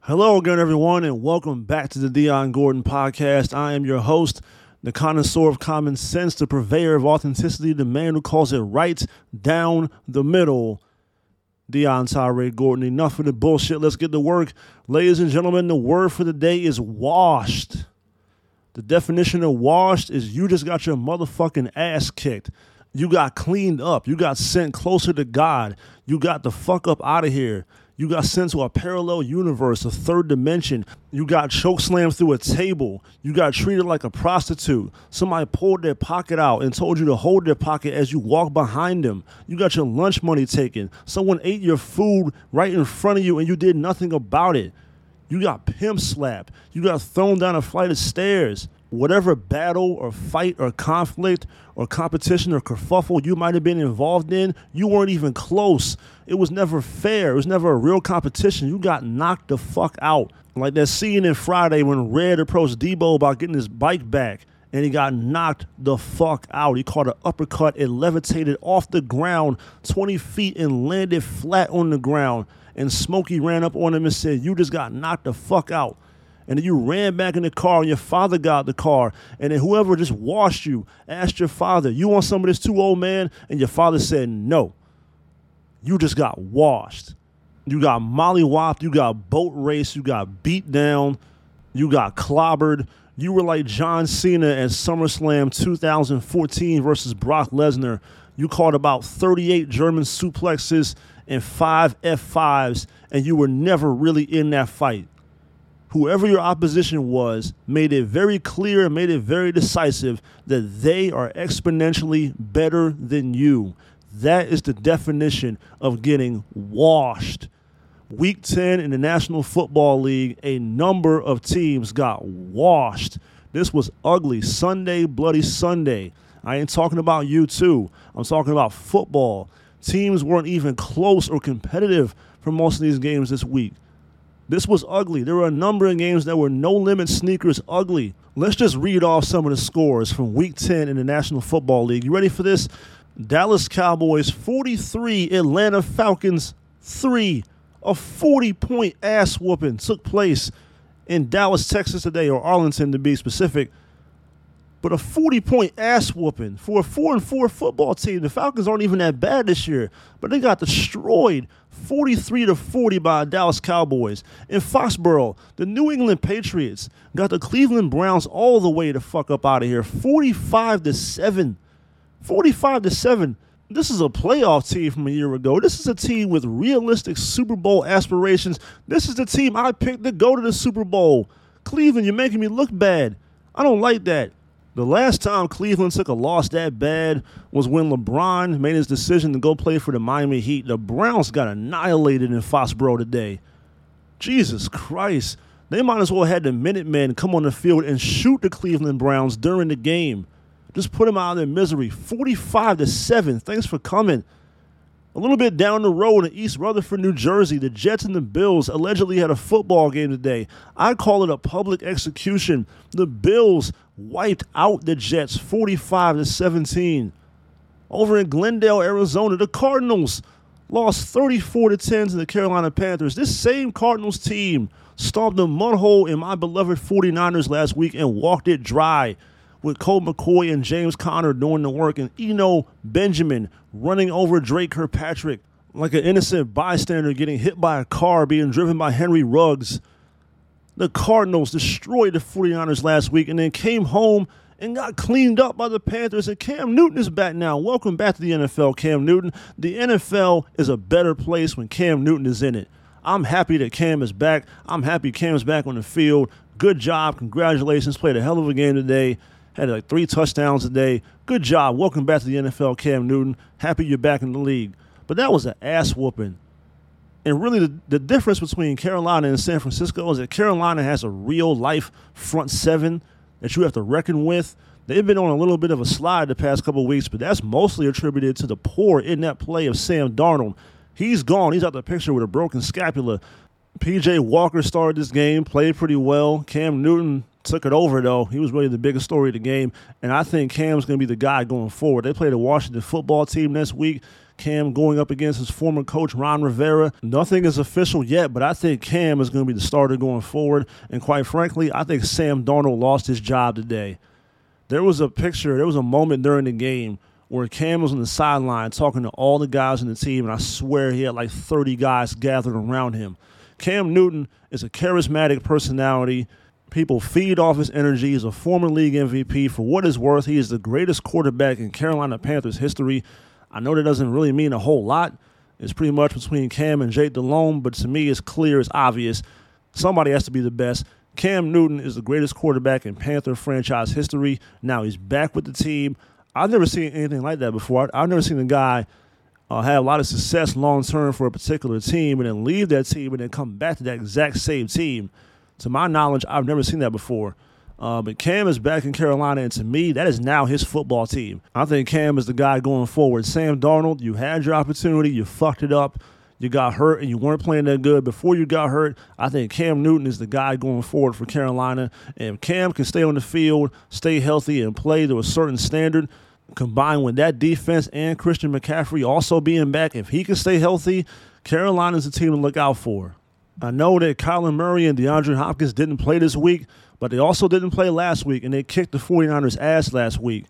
Hello again, everyone, and welcome back to the Dion Gordon Podcast. I am your host, the connoisseur of common sense, the purveyor of authenticity, the man who calls it right down the middle, Dion Tyree Gordon. Enough of the bullshit. Let's get to work. Ladies and gentlemen, the word for the day is washed. The definition of washed is you just got your motherfucking ass kicked. You got cleaned up. You got sent closer to God. You got the fuck up out of here. You got sent to a parallel universe, a third dimension. You got chokeslammed through a table. You got treated like a prostitute. Somebody pulled their pocket out and told you to hold their pocket as you walk behind them. You got your lunch money taken. Someone ate your food right in front of you and you did nothing about it. You got pimp slapped. You got thrown down a flight of stairs. Whatever battle or fight or conflict or competition or kerfuffle you might have been involved in, you weren't even close. It was never fair. It was never a real competition. You got knocked the fuck out. Like that scene in Friday when Red approached Debo about getting his bike back and he got knocked the fuck out. He caught an uppercut and levitated off the ground 20 feet and landed flat on the ground. And Smokey ran up on him and said, "You just got knocked the fuck out." And then you ran back in the car and your father got the car. And then whoever just washed you asked your father, "You want some of this too, old man?" And your father said, "No." You just got washed. You got mollywopped. You got boat raced. You got beat down. You got clobbered. You were like John Cena at SummerSlam 2014 versus Brock Lesnar. You caught about 38 German suplexes and 5 F5s, and you were never really in that fight. Whoever your opposition was made it very clear and made it very decisive that they are exponentially better than you. That is the definition of getting washed. Week 10 in the National Football League, a number of teams got washed. This was ugly. Sunday, bloody Sunday. I ain't talking about you too. I'm talking about football. Teams weren't even close or competitive for most of these games this week. This was ugly. There were a number of games that were no-limit sneakers ugly. Let's just read off some of the scores from Week 10 in the National Football League. You ready for this? Dallas Cowboys 43, Atlanta Falcons 3. A 40-point ass whooping took place in Dallas, Texas today, or Arlington to be specific. But a 40-point ass whooping for a 4-4 football team. The Falcons aren't even that bad this year, but they got destroyed 43-40 by the Dallas Cowboys. In Foxborough, the New England Patriots got the Cleveland Browns all the way the fuck up out of here. 45-7. 45-7. This is a playoff team from a year ago. This is a team with realistic Super Bowl aspirations. This is the team I picked to go to the Super Bowl. Cleveland, you're making me look bad. I don't like that. The last time Cleveland took a loss that bad was when LeBron made his decision to go play for the Miami Heat. The Browns got annihilated in Foxborough today. Jesus Christ. They might as well have had the Minutemen come on the field and shoot the Cleveland Browns during the game. Just put them out of their misery. 45-7. Thanks for coming. A little bit down the road in East Rutherford, New Jersey, the Jets and the Bills allegedly had a football game today. I call it a public execution. The Bills wiped out the Jets 45-17. Over in Glendale, Arizona, the Cardinals lost 34-10 to the Carolina Panthers. This same Cardinals team stomped a mud hole in my beloved 49ers last week and walked it dry, with Colt McCoy and James Conner doing the work and Eno Benjamin running over Drake Kirkpatrick like an innocent bystander getting hit by a car being driven by Henry Ruggs. The Cardinals destroyed the 49ers last week and then came home and got cleaned up by the Panthers, and Cam Newton is back now. Welcome back to the NFL, Cam Newton. The NFL is a better place when Cam Newton is in it. I'm happy that Cam is back. I'm happy Cam's back on the field. Good job. Congratulations. Played a hell of a game today. Had like 3 touchdowns today. Good job. Welcome back to the NFL, Cam Newton. Happy you're back in the league. But that was an ass whooping. And really the difference between Carolina and San Francisco is that Carolina has a real life front seven that you have to reckon with. They've been on a little bit of a slide the past couple of weeks, but that's mostly attributed to the poor in-net play of Sam Darnold. He's gone. He's out the picture with a broken scapula. P.J. Walker started this game, played pretty well. Cam Newton took it over, though. He was really the biggest story of the game, and I think Cam's going to be the guy going forward. They play the Washington football team next week. Cam going up against his former coach, Ron Rivera. Nothing is official yet, but I think Cam is going to be the starter going forward. And quite frankly, I think Sam Darnold lost his job today. There was a moment during the game where Cam was on the sideline talking to all the guys on the team, and I swear he had like 30 guys gathered around him. Cam Newton is a charismatic personality. People feed off his energy. He's a former league MVP. For what it's worth, he is the greatest quarterback in Carolina Panthers history. I know that doesn't really mean a whole lot. It's pretty much between Cam and Jake Delhomme, but to me it's clear, it's obvious. Somebody has to be the best. Cam Newton is the greatest quarterback in Panther franchise history. Now he's back with the team. I've never seen anything like that before. I've never seen a guy have a lot of success long-term for a particular team and then leave that team and then come back to that exact same team. To my knowledge, I've never seen that before. But Cam is back in Carolina, and to me, that is now his football team. I think Cam is the guy going forward. Sam Darnold, you had your opportunity. You fucked it up. You got hurt, and you weren't playing that good. Before you got hurt, I think Cam Newton is the guy going forward for Carolina. And if Cam can stay on the field, stay healthy, and play to a certain standard, combined with that defense and Christian McCaffrey also being back, if he can stay healthy, Carolina's a team to look out for. I know that Kyler Murray and DeAndre Hopkins didn't play this week, but they also didn't play last week, and they kicked the 49ers' ass last week.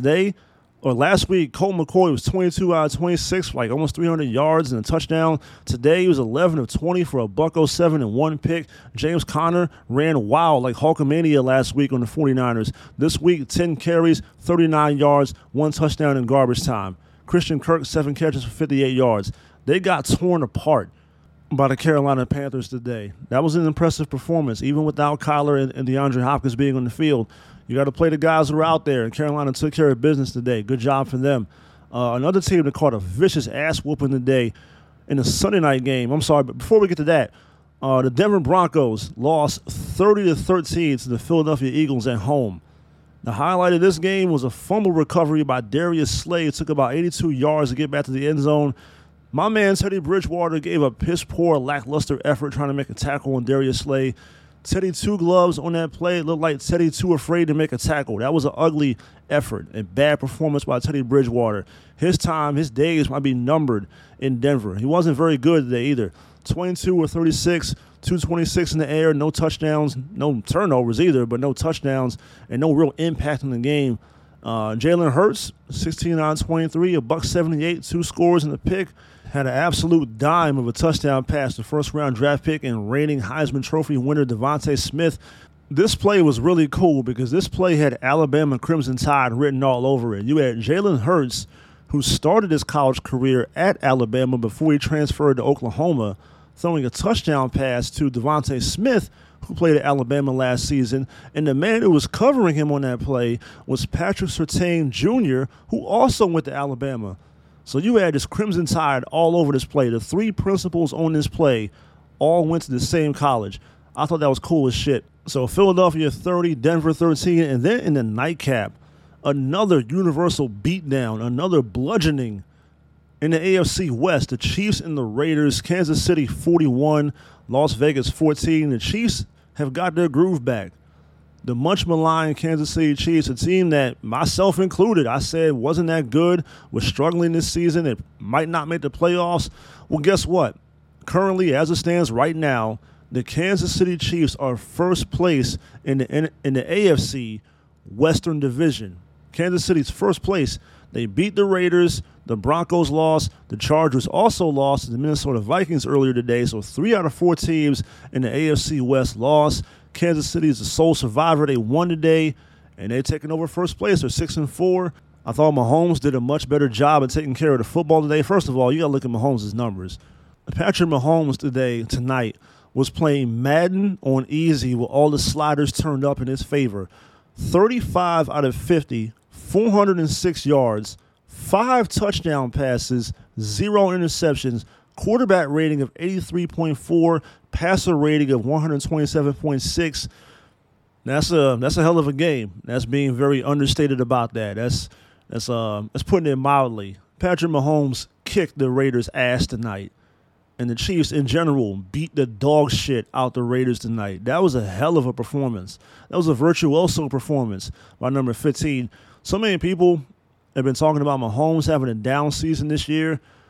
Last week, Colt McCoy was 22 out of 26, like almost 300 yards and a touchdown. Today, he was 11 of 20 for a $107 and one pick. James Conner ran wild like Hulkamania last week on the 49ers. This week, 10 carries, 39 yards, 1 touchdown in garbage time. Christian Kirk, 7 catches for 58 yards. They got torn apart by the Carolina Panthers today. That was an impressive performance, even without Kyler and DeAndre Hopkins being on the field. You got to play the guys who are out there, and Carolina took care of business today. Good job for them. Another team that caught a vicious ass-whooping today in the Sunday night game. I'm sorry, but before we get to that, the Denver Broncos lost 30-13 to the Philadelphia Eagles at home. The highlight of this game was a fumble recovery by Darius Slay. It took about 82 yards to get back to the end zone. My man Teddy Bridgewater gave a piss-poor, lackluster effort trying to make a tackle on Darius Slay. Teddy two gloves on that play. It looked like Teddy too afraid to make a tackle. That was an ugly effort and bad performance by Teddy Bridgewater. His days might be numbered in Denver. He wasn't very good today either. 22 or 36, 226 in the air, no touchdowns, no turnovers either, but no touchdowns and no real impact in the game. Jalen Hurts, 16 out of 23, a $178, 2 scores and a pick. Had an absolute dime of a touchdown pass to first-round draft pick and reigning Heisman Trophy winner Devontae Smith. This play was really cool because this play had Alabama Crimson Tide written all over it. You had Jalen Hurts, who started his college career at Alabama before he transferred to Oklahoma, throwing a touchdown pass to Devontae Smith, who played at Alabama last season. And the man who was covering him on that play was Patrick Surtain Jr., who also went to Alabama. So you had this Crimson Tide all over this play. The 3 principals on this play all went to the same college. I thought that was cool as shit. So Philadelphia 30, Denver 13, and then in the nightcap, another universal beatdown, another bludgeoning in the AFC West. The Chiefs and the Raiders, Kansas City 41, Las Vegas 14. The Chiefs have got their groove back. The much-maligned Kansas City Chiefs, a team that, myself included, I said wasn't that good, was struggling this season, it might not make the playoffs. Well, guess what? Currently, as it stands right now, the Kansas City Chiefs are first place in the AFC Western Division. Kansas City's first place. They beat the Raiders. The Broncos lost. The Chargers also lost to the Minnesota Vikings earlier today. So 3 out of 4 teams in the AFC West lost. Kansas City is the sole survivor. They won today, and they're taking over first place. They're 6-4. I thought Mahomes did a much better job of taking care of the football today. First of all, you got to look at Mahomes' numbers. Patrick Mahomes tonight, was playing Madden on easy with all the sliders turned up in his favor. 35 out of 50, 406 yards, 5 touchdown passes, 0 interceptions, quarterback rating of 83.4, passer rating of 127.6. That's a hell of a game. That's being very understated about that. That's putting it mildly. Patrick Mahomes kicked the Raiders' ass tonight. And the Chiefs, in general, beat the dog shit out the Raiders tonight. That was a hell of a performance. That was a virtuoso performance by number 15. So many people have been talking about Mahomes having a down season this year.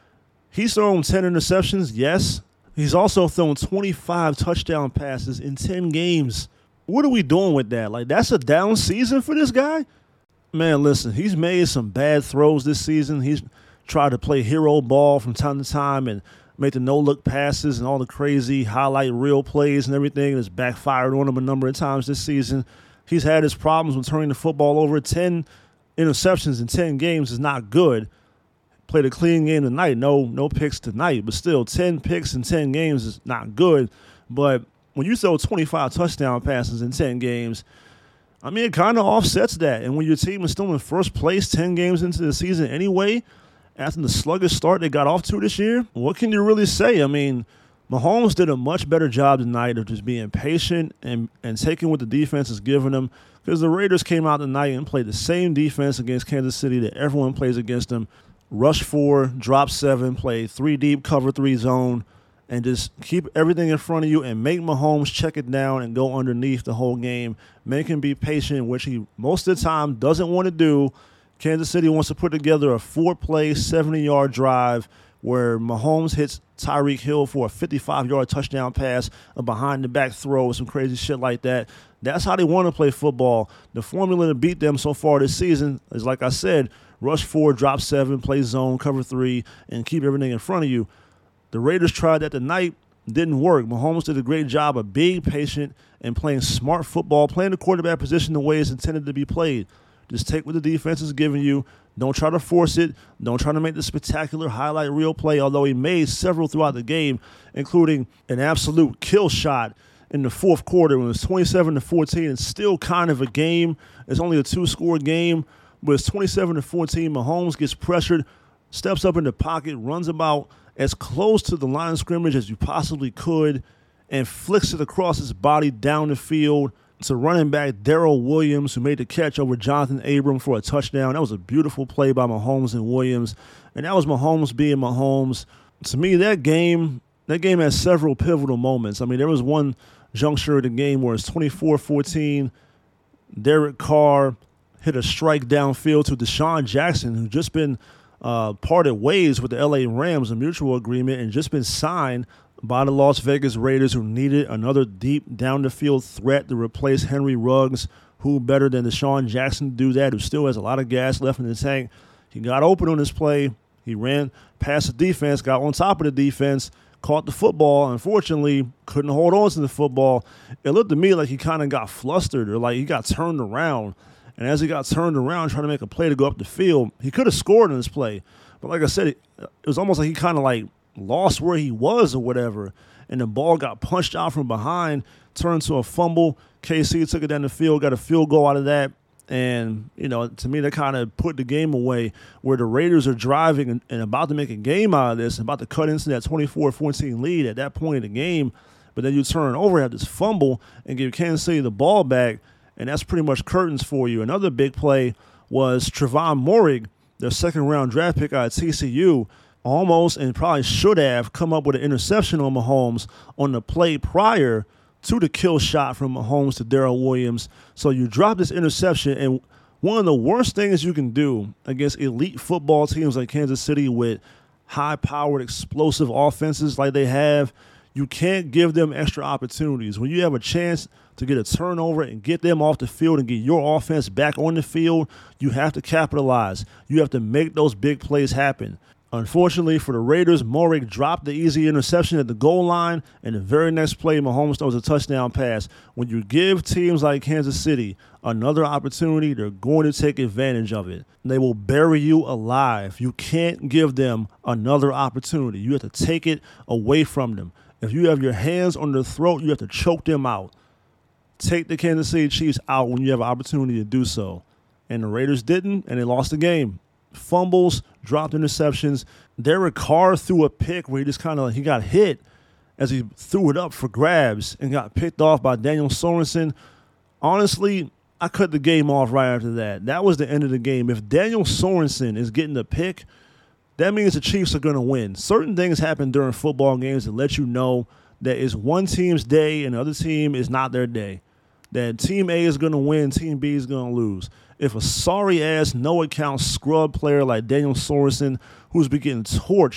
He's thrown 10 interceptions, yes. He's also thrown 25 touchdown passes in 10 games. What are we doing with that? Like, that's a down season for this guy? Man, listen, he's made some bad throws this season. He's tried to play hero ball from time to time and make the no-look passes and all the crazy highlight reel plays and everything that's backfired on him a number of times this season. He's had his problems with turning the football over. 10 interceptions in 10 games is not good. Played a clean game tonight. No picks tonight, but still 10 picks in 10 games is not good. But when you throw 25 touchdown passes in 10 games, I mean, it kind of offsets that. And when your team is still in first place 10 games into the season anyway, after the sluggish start they got off to this year, what can you really say? I mean, Mahomes did a much better job tonight of just being patient and taking what the defense is giving them, because the Raiders came out tonight and played the same defense against Kansas City that everyone plays against them. Rush 4, drop 7, play 3 deep, cover 3 zone, and just keep everything in front of you and make Mahomes check it down and go underneath the whole game. Make him be patient, which he most of the time doesn't want to do. Kansas City wants to put together a 4-play, 70-yard drive where Mahomes hits Tyreek Hill for a 55-yard touchdown pass, a behind-the-back throw, some crazy shit like that. That's how they want to play football. The formula to beat them so far this season is, like I said, rush 4, drop 7, play zone, cover 3, and keep everything in front of you. The Raiders tried that tonight. Didn't work. Mahomes did a great job of being patient and playing smart football, playing the quarterback position the way it's intended to be played. Just take what the defense is giving you. Don't try to force it. Don't try to make the spectacular highlight reel play, although he made several throughout the game, including an absolute kill shot in the fourth quarter when it was 27-14. It's still kind of a game. It's only a 2-score game, but it's 27-14. Mahomes gets pressured, steps up in the pocket, runs about as close to the line of scrimmage as you possibly could, and flicks it across his body down the field to running back Darrell Williams, who made the catch over Jonathan Abram for a touchdown. That was a beautiful play by Mahomes and Williams, and that was Mahomes being Mahomes. To me, that game had several pivotal moments. I mean, there was one juncture of the game where it's 24-14. Derek Carr hit a strike downfield to Deshaun Jackson, who's just been parted ways with the LA Rams, a mutual agreement, and just been signed by the Las Vegas Raiders, who needed another deep down-the-field threat to replace Henry Ruggs. Who better than Deshaun Jackson to do that, who still has a lot of gas left in the tank. He got open on this play. He ran past the defense, got on top of the defense, caught the football. Unfortunately, couldn't hold on to the football. It looked to me like he kind of got flustered, or like he got turned around. And as he got turned around trying to make a play to go up the field, he could have scored on this play. But like I said, it was almost like he kind of like lost where he was or whatever, and the ball got punched out from behind, turned to a fumble. KC took it down the field, got a field goal out of that, and, you know, to me, that kind of put the game away, where the Raiders are driving and about to make a game out of this, about to cut into that 24-14 lead at that point in the game, but then you turn over, have this fumble, and give Kansas City the ball back, and that's pretty much curtains for you. Another big play was Trevon Moehrig, their second-round draft pick out of TCU, almost and probably should have come up with an interception on Mahomes on the play prior to the kill shot from Mahomes to Darrell Williams. So you drop this interception, and one of the worst things you can do against elite football teams like Kansas City with high-powered, explosive offenses like they have, you can't give them extra opportunities. When you have a chance to get a turnover and get them off the field and get your offense back on the field, you have to capitalize. You have to make those big plays happen. Unfortunately for the Raiders, Moehrig dropped the easy interception at the goal line, and the very next play, Mahomes throws a touchdown pass. When you give teams like Kansas City another opportunity, they're going to take advantage of it. They will bury you alive. You can't give them another opportunity. You have to take it away from them. If you have your hands on their throat, you have to choke them out. Take the Kansas City Chiefs out when you have an opportunity to do so. And the Raiders didn't, and they lost the game. Fumbles, dropped interceptions. Derek Carr threw a pick where he got hit as he threw it up for grabs and got picked off by Daniel Sorensen. Honestly, I cut the game off right after that. That was the end of the game. If Daniel Sorensen is getting the pick, that means the Chiefs are going to win. Certain things happen during football games that let you know that it's one team's day and the other team is not their day. That Team A is going to win, Team B is going to lose. If a sorry-ass, no-account scrub player like Daniel Sorensen, who's been getting torched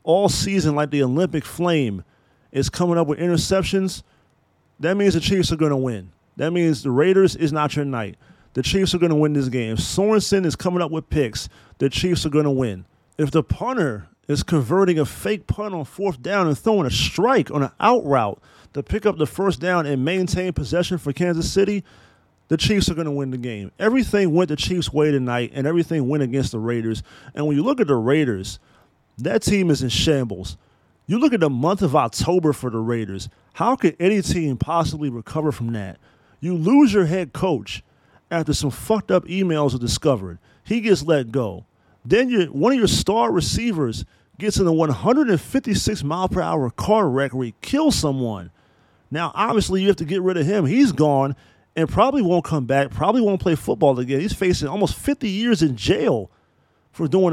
all season like the Olympic flame is coming up with interceptions, that means the Chiefs are going to win. That means the Raiders is not your night. The Chiefs are going to win this game. If Sorensen is coming up with picks, the Chiefs are going to win. If the punter is converting a fake punt on 4th down and throwing a strike on an out route to pick up the 1st down and maintain possession for Kansas City, the Chiefs are going to win the game. Everything went the Chiefs' way tonight, and everything went against the Raiders. And when you look at the Raiders, that team is in shambles. You look at the month of October for the Raiders. How could any team possibly recover from that? You lose your head coach after some fucked up emails are discovered. He gets let go. Then one of your star receivers gets in a 156-mile-per-hour car wreck where he kills someone. Now, obviously, you have to get rid of him. He's gone and probably won't come back, probably won't play football again. He's facing almost 50 years in jail for doing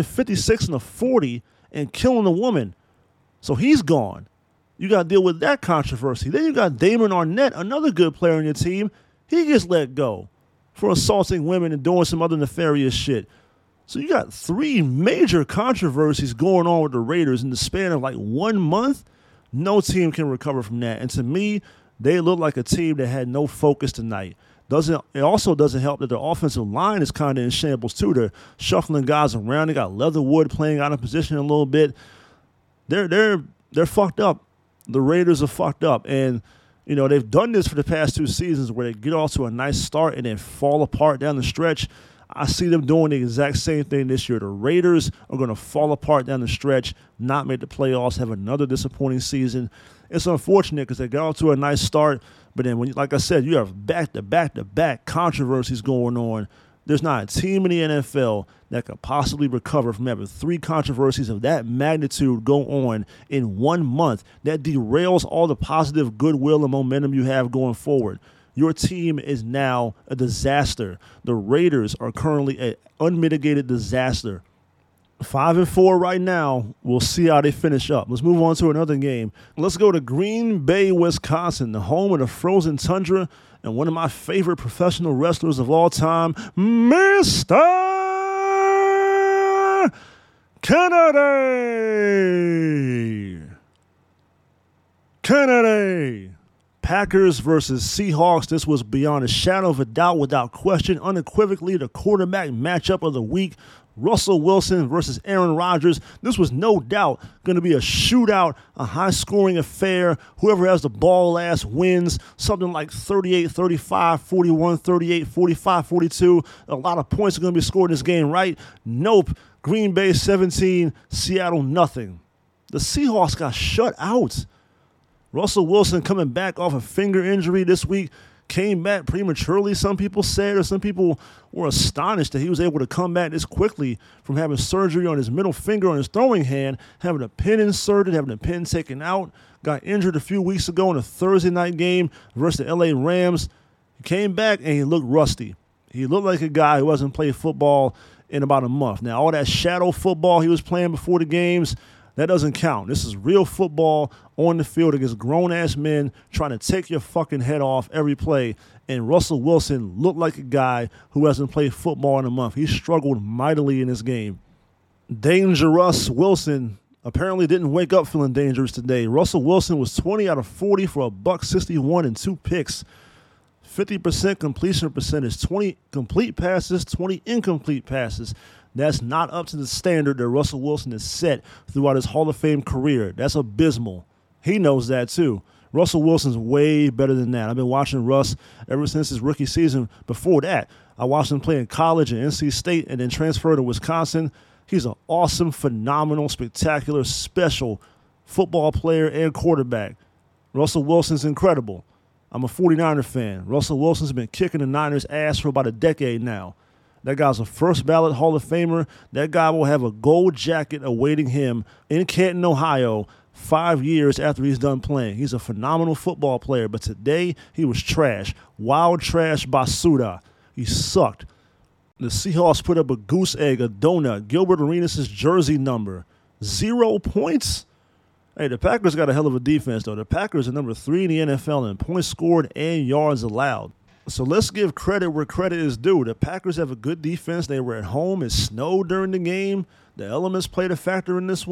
156 and a 40 and killing a woman. So he's gone. You got to deal with that controversy. Then you got Damon Arnett, another good player on your team. He gets let go for assaulting women and doing some other nefarious shit. So you got 3 major controversies going on with the Raiders in the span of like 1 month. No team can recover from that. And to me, they look like a team that had no focus tonight. It also doesn't help that their offensive line is kind of in shambles too. They're shuffling guys around. They got Leatherwood playing out of position a little bit. They're fucked up. The Raiders are fucked up. And, you know, they've done this for the past 2 seasons where they get off to a nice start and then fall apart down the stretch. I see them doing the exact same thing this year. The Raiders are going to fall apart down the stretch, not make the playoffs, have another disappointing season. It's unfortunate because they got off to a nice start, but then, like I said, you have back-to-back-to-back controversies going on. There's not a team in the NFL that could possibly recover from having 3 controversies of that magnitude go on in 1 month. That derails all the positive goodwill and momentum you have going forward. Your team is now a disaster. The Raiders are currently an unmitigated disaster. 5-4 right now. We'll see how they finish up. Let's move on to another game. Let's go to Green Bay, Wisconsin, the home of the frozen tundra and one of my favorite professional wrestlers of all time, Mr. Kennedy. Packers versus Seahawks. This was beyond a shadow of a doubt, without question, unequivocally the quarterback matchup of the week. Russell Wilson versus Aaron Rodgers. This was no doubt going to be a shootout, a high-scoring affair. Whoever has the ball last wins. Something like 38-35, 41-38, 45-42. A lot of points are going to be scored in this game, right? Nope. Green Bay 17, Seattle nothing. The Seahawks got shut out. Russell Wilson coming back off a finger injury this week, came back prematurely, some people said, or some people were astonished that he was able to come back this quickly from having surgery on his middle finger on his throwing hand, having a pin inserted, having a pin taken out. Got injured a few weeks ago in a Thursday night game versus the LA Rams. He came back and he looked rusty. He looked like a guy who hasn't played football in about a month. Now, all that shadow football he was playing before the games, that doesn't count. This is real football on the field against grown-ass men trying to take your fucking head off every play. And Russell Wilson looked like a guy who hasn't played football in a month. He struggled mightily in this game. Dangerous Wilson apparently didn't wake up feeling dangerous today. Russell Wilson was 20 out of 40 for $161 and 2 picks. 50% completion percentage, 20 complete passes, 20 incomplete passes. That's not up to the standard that Russell Wilson has set throughout his Hall of Fame career. That's abysmal. He knows that too. Russell Wilson's way better than that. I've been watching Russ ever since his rookie season. Before that, I watched him play in college at NC State and then transfer to Wisconsin. He's an awesome, phenomenal, spectacular, special football player and quarterback. Russell Wilson's incredible. I'm a 49er fan. Russell Wilson's been kicking the Niners' ass for about a decade now. That guy's a first ballot Hall of Famer. That guy will have a gold jacket awaiting him in Canton, Ohio, 5 years after he's done playing. He's a phenomenal football player, but today he was trash. Wild trash basura. He sucked. The Seahawks put up a goose egg, a donut, Gilbert Arenas' jersey number. 0 points? Hey, the Packers got a hell of a defense, though. The Packers are number 3 in the NFL in points scored and yards allowed. So let's give credit where credit is due. The Packers have a good defense. They were at home. It snowed during the game. The elements played a factor in this one.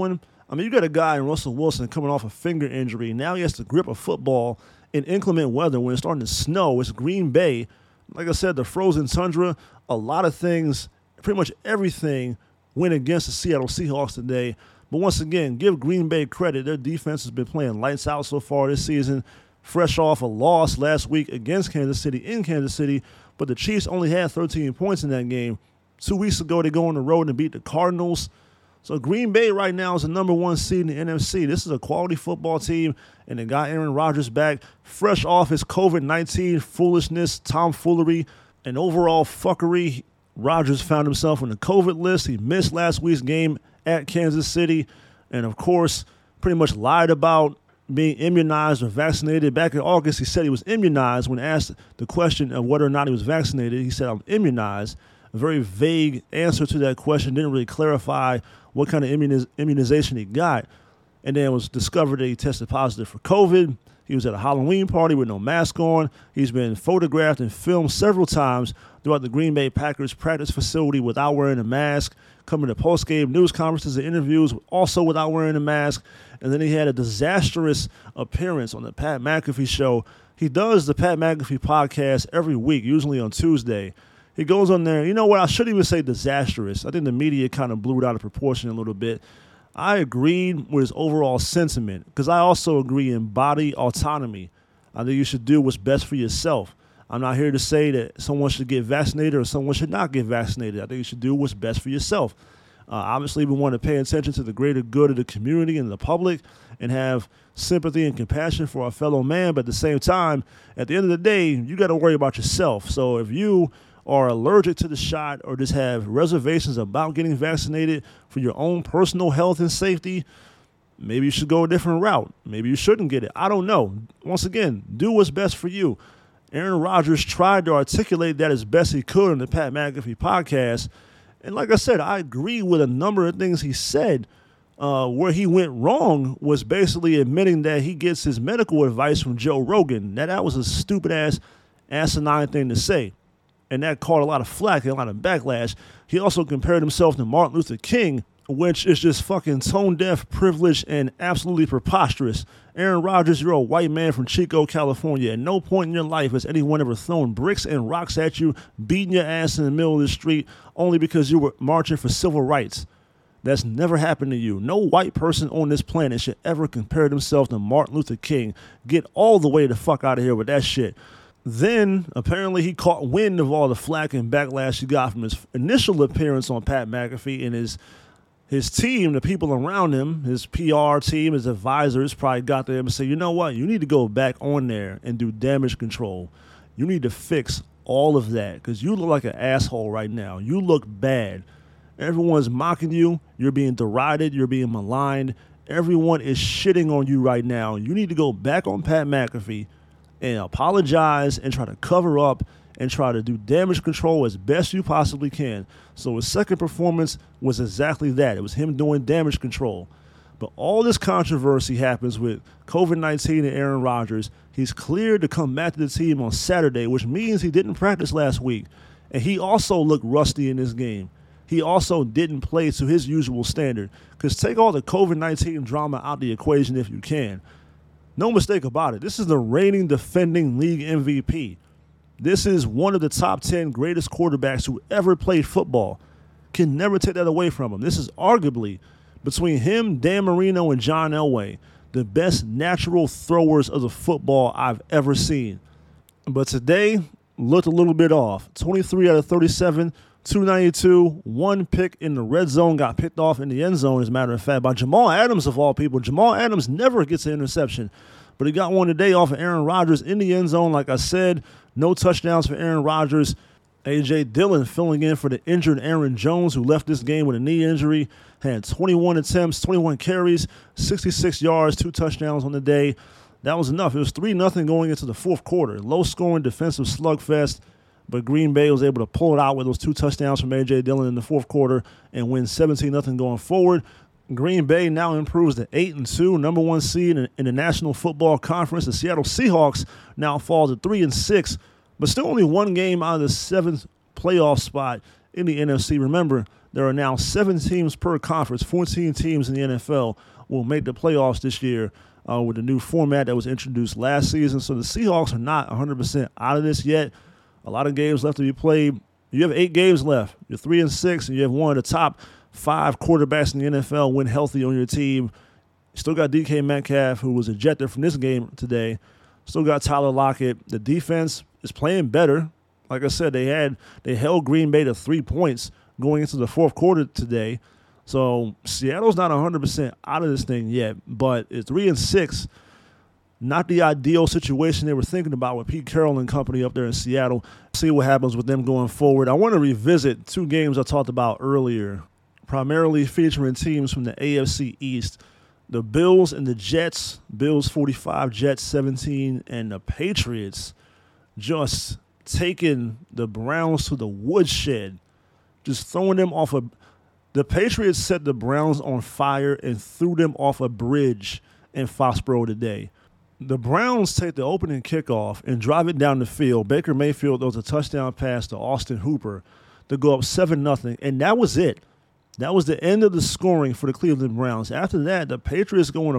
I mean, you got a guy in Russell Wilson coming off a finger injury. Now he has to grip a football in inclement weather when it's starting to snow. It's Green Bay. Like I said, the frozen tundra, a lot of things, pretty much everything went against the Seattle Seahawks today. But once again, give Green Bay credit. Their defense has been playing lights out so far this season, fresh off a loss last week against Kansas City in Kansas City. But the Chiefs only had 13 points in that game. 2 weeks ago, they go on the road and beat the Cardinals. So Green Bay right now is the number 1 seed in the NFC. This is a quality football team, and they got Aaron Rodgers back, fresh off his COVID-19 foolishness, tomfoolery, and overall fuckery. Rodgers found himself on the COVID list. He missed last week's game at Kansas City, and of course, pretty much lied about being immunized or vaccinated. Back in August, he said he was immunized. When asked the question of whether or not he was vaccinated, he said, "I'm immunized." A very vague answer to that question, didn't really clarify what kind of immunization he got. And then it was discovered that he tested positive for COVID. He was at a Halloween party with no mask on. He's been photographed and filmed several times throughout the Green Bay Packers practice facility without wearing a mask, coming to post-game news conferences and interviews also without wearing a mask. And then he had a disastrous appearance on the Pat McAfee show. He does the Pat McAfee podcast every week, usually on Tuesday. He goes on there. You know what? I shouldn't even say disastrous. I think the media kind of blew it out of proportion a little bit. I agreed with his overall sentiment because I also agree in body autonomy. I think you should do what's best for yourself. I'm not here to say that someone should get vaccinated or someone should not get vaccinated. I think you should do what's best for yourself. Obviously, we want to pay attention to the greater good of the community and the public and have sympathy and compassion for our fellow man. But at the same time, at the end of the day, you got to worry about yourself. So if you are allergic to the shot or just have reservations about getting vaccinated for your own personal health and safety, maybe you should go a different route. Maybe you shouldn't get it. I don't know. Once again, do what's best for you. Aaron Rodgers tried to articulate that as best he could on the Pat McAfee podcast. And like I said, I agree with a number of things he said. Where he went wrong was basically admitting that he gets his medical advice from Joe Rogan. Now, that was a stupid-ass, asinine thing to say. And that caught a lot of flack and a lot of backlash. He also compared himself to Martin Luther King, which is just fucking tone-deaf, privileged, and absolutely preposterous. Aaron Rodgers, you're a white man from Chico, California. At no point in your life has anyone ever thrown bricks and rocks at you, beating your ass in the middle of the street, only because you were marching for civil rights. That's never happened to you. No white person on this planet should ever compare themselves to Martin Luther King. Get all the way the fuck out of here with that shit. Then, apparently, he caught wind of all the flack and backlash he got from his initial appearance on Pat McAfee, and his team, the people around him, his PR team, his advisors probably got to him and said, you know what, you need to go back on there and do damage control. You need to fix all of that because you look like an asshole right now. You look bad. Everyone's mocking you. You're being derided. You're being maligned. Everyone is shitting on you right now. You need to go back on Pat McAfee and apologize and try to cover up and try to do damage control as best you possibly can. So his second performance was exactly that. It was him doing damage control. But all this controversy happens with COVID-19 and Aaron Rodgers. He's cleared to come back to the team on Saturday, which means he didn't practice last week. And he also looked rusty in this game. He also didn't play to his usual standard. Because take all the COVID-19 drama out of the equation if you can. No mistake about it. This is the reigning, defending league MVP. This is one of the top 10 greatest quarterbacks who ever played football. Can never take that away from him. This is arguably, between him, Dan Marino, and John Elway, the best natural throwers of the football I've ever seen. But today, looked a little bit off. 23 out of 37, 292, one pick in the red zone, got picked off in the end zone, as a matter of fact, by Jamal Adams of all people. Jamal Adams never gets an interception, but he got one today off of Aaron Rodgers in the end zone. Like I said, no touchdowns for Aaron Rodgers. A.J. Dillon filling in for the injured Aaron Jones, who left this game with a knee injury, had 21 attempts, 21 carries, 66 yards, 2 touchdowns on the day. That was enough. It was 3-0 going into the fourth quarter. Low-scoring defensive slugfest. But Green Bay was able to pull it out with those 2 touchdowns from A.J. Dillon in the fourth quarter and win 17-0 going forward. Green Bay now improves to 8-2, number 1 seed in the National Football Conference. The Seattle Seahawks now fall to 3-6, but still only one game out of the 7th playoff spot in the NFC. Remember, there are now 7 teams per conference, 14 teams in the NFL. will make the playoffs this year with the new format that was introduced last season. So the Seahawks are not 100% out of this yet. A lot of games left to be played. You have 8 games left. You're 3-6, and you have one of the top 5 quarterbacks in the NFL when healthy on your team. Still got DK Metcalf, who was ejected from this game today. Still got Tyler Lockett. The defense is playing better. Like I said, they held Green Bay to 3 points going into the fourth quarter today. So Seattle's not 100% out of this thing yet, but it's 3-6. Not the ideal situation they were thinking about with Pete Carroll and company up there in Seattle. See what happens with them going forward. I want to revisit 2 games I talked about earlier, primarily featuring teams from the AFC East. The Bills and the Jets. Bills 45, Jets 17, and the Patriots just taking the Browns to the woodshed, just throwing them off a. The Patriots set the Browns on fire and threw them off a bridge in Foxborough today. The Browns take the opening kickoff and drive it down the field. Baker Mayfield throws a touchdown pass to Austin Hooper to go up 7-0, and that was it. That was the end of the scoring for the Cleveland Browns. After that, the Patriots go on a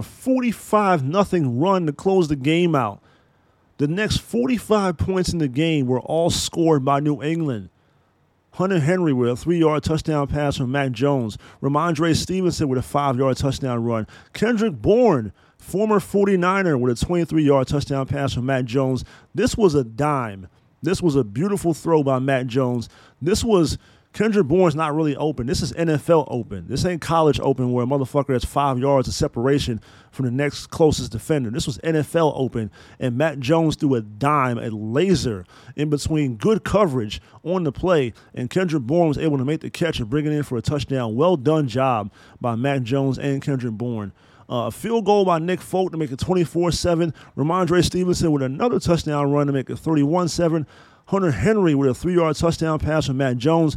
45-0 run to close the game out. The next 45 points in the game were all scored by New England. Hunter Henry with a 3-yard touchdown pass from Mac Jones. Ramondre Stevenson with a 5-yard touchdown run. Kendrick Bourne, former 49er, with a 23-yard touchdown pass from Mac Jones. This was a dime. This was a beautiful throw by Mac Jones. Kendrick Bourne's not really open. This is NFL open. This ain't college open where a motherfucker has 5 yards of separation from the next closest defender. This was NFL open, and Mac Jones threw a dime, a laser, in between good coverage on the play, and Kendrick Bourne was able to make the catch and bring it in for a touchdown. Well done job by Mac Jones and Kendrick Bourne. A field goal by Nick Folk to make it 24-7. Ramondre Stevenson with another touchdown run to make it 31-7. Hunter Henry with a 3-yard touchdown pass from Mac Jones,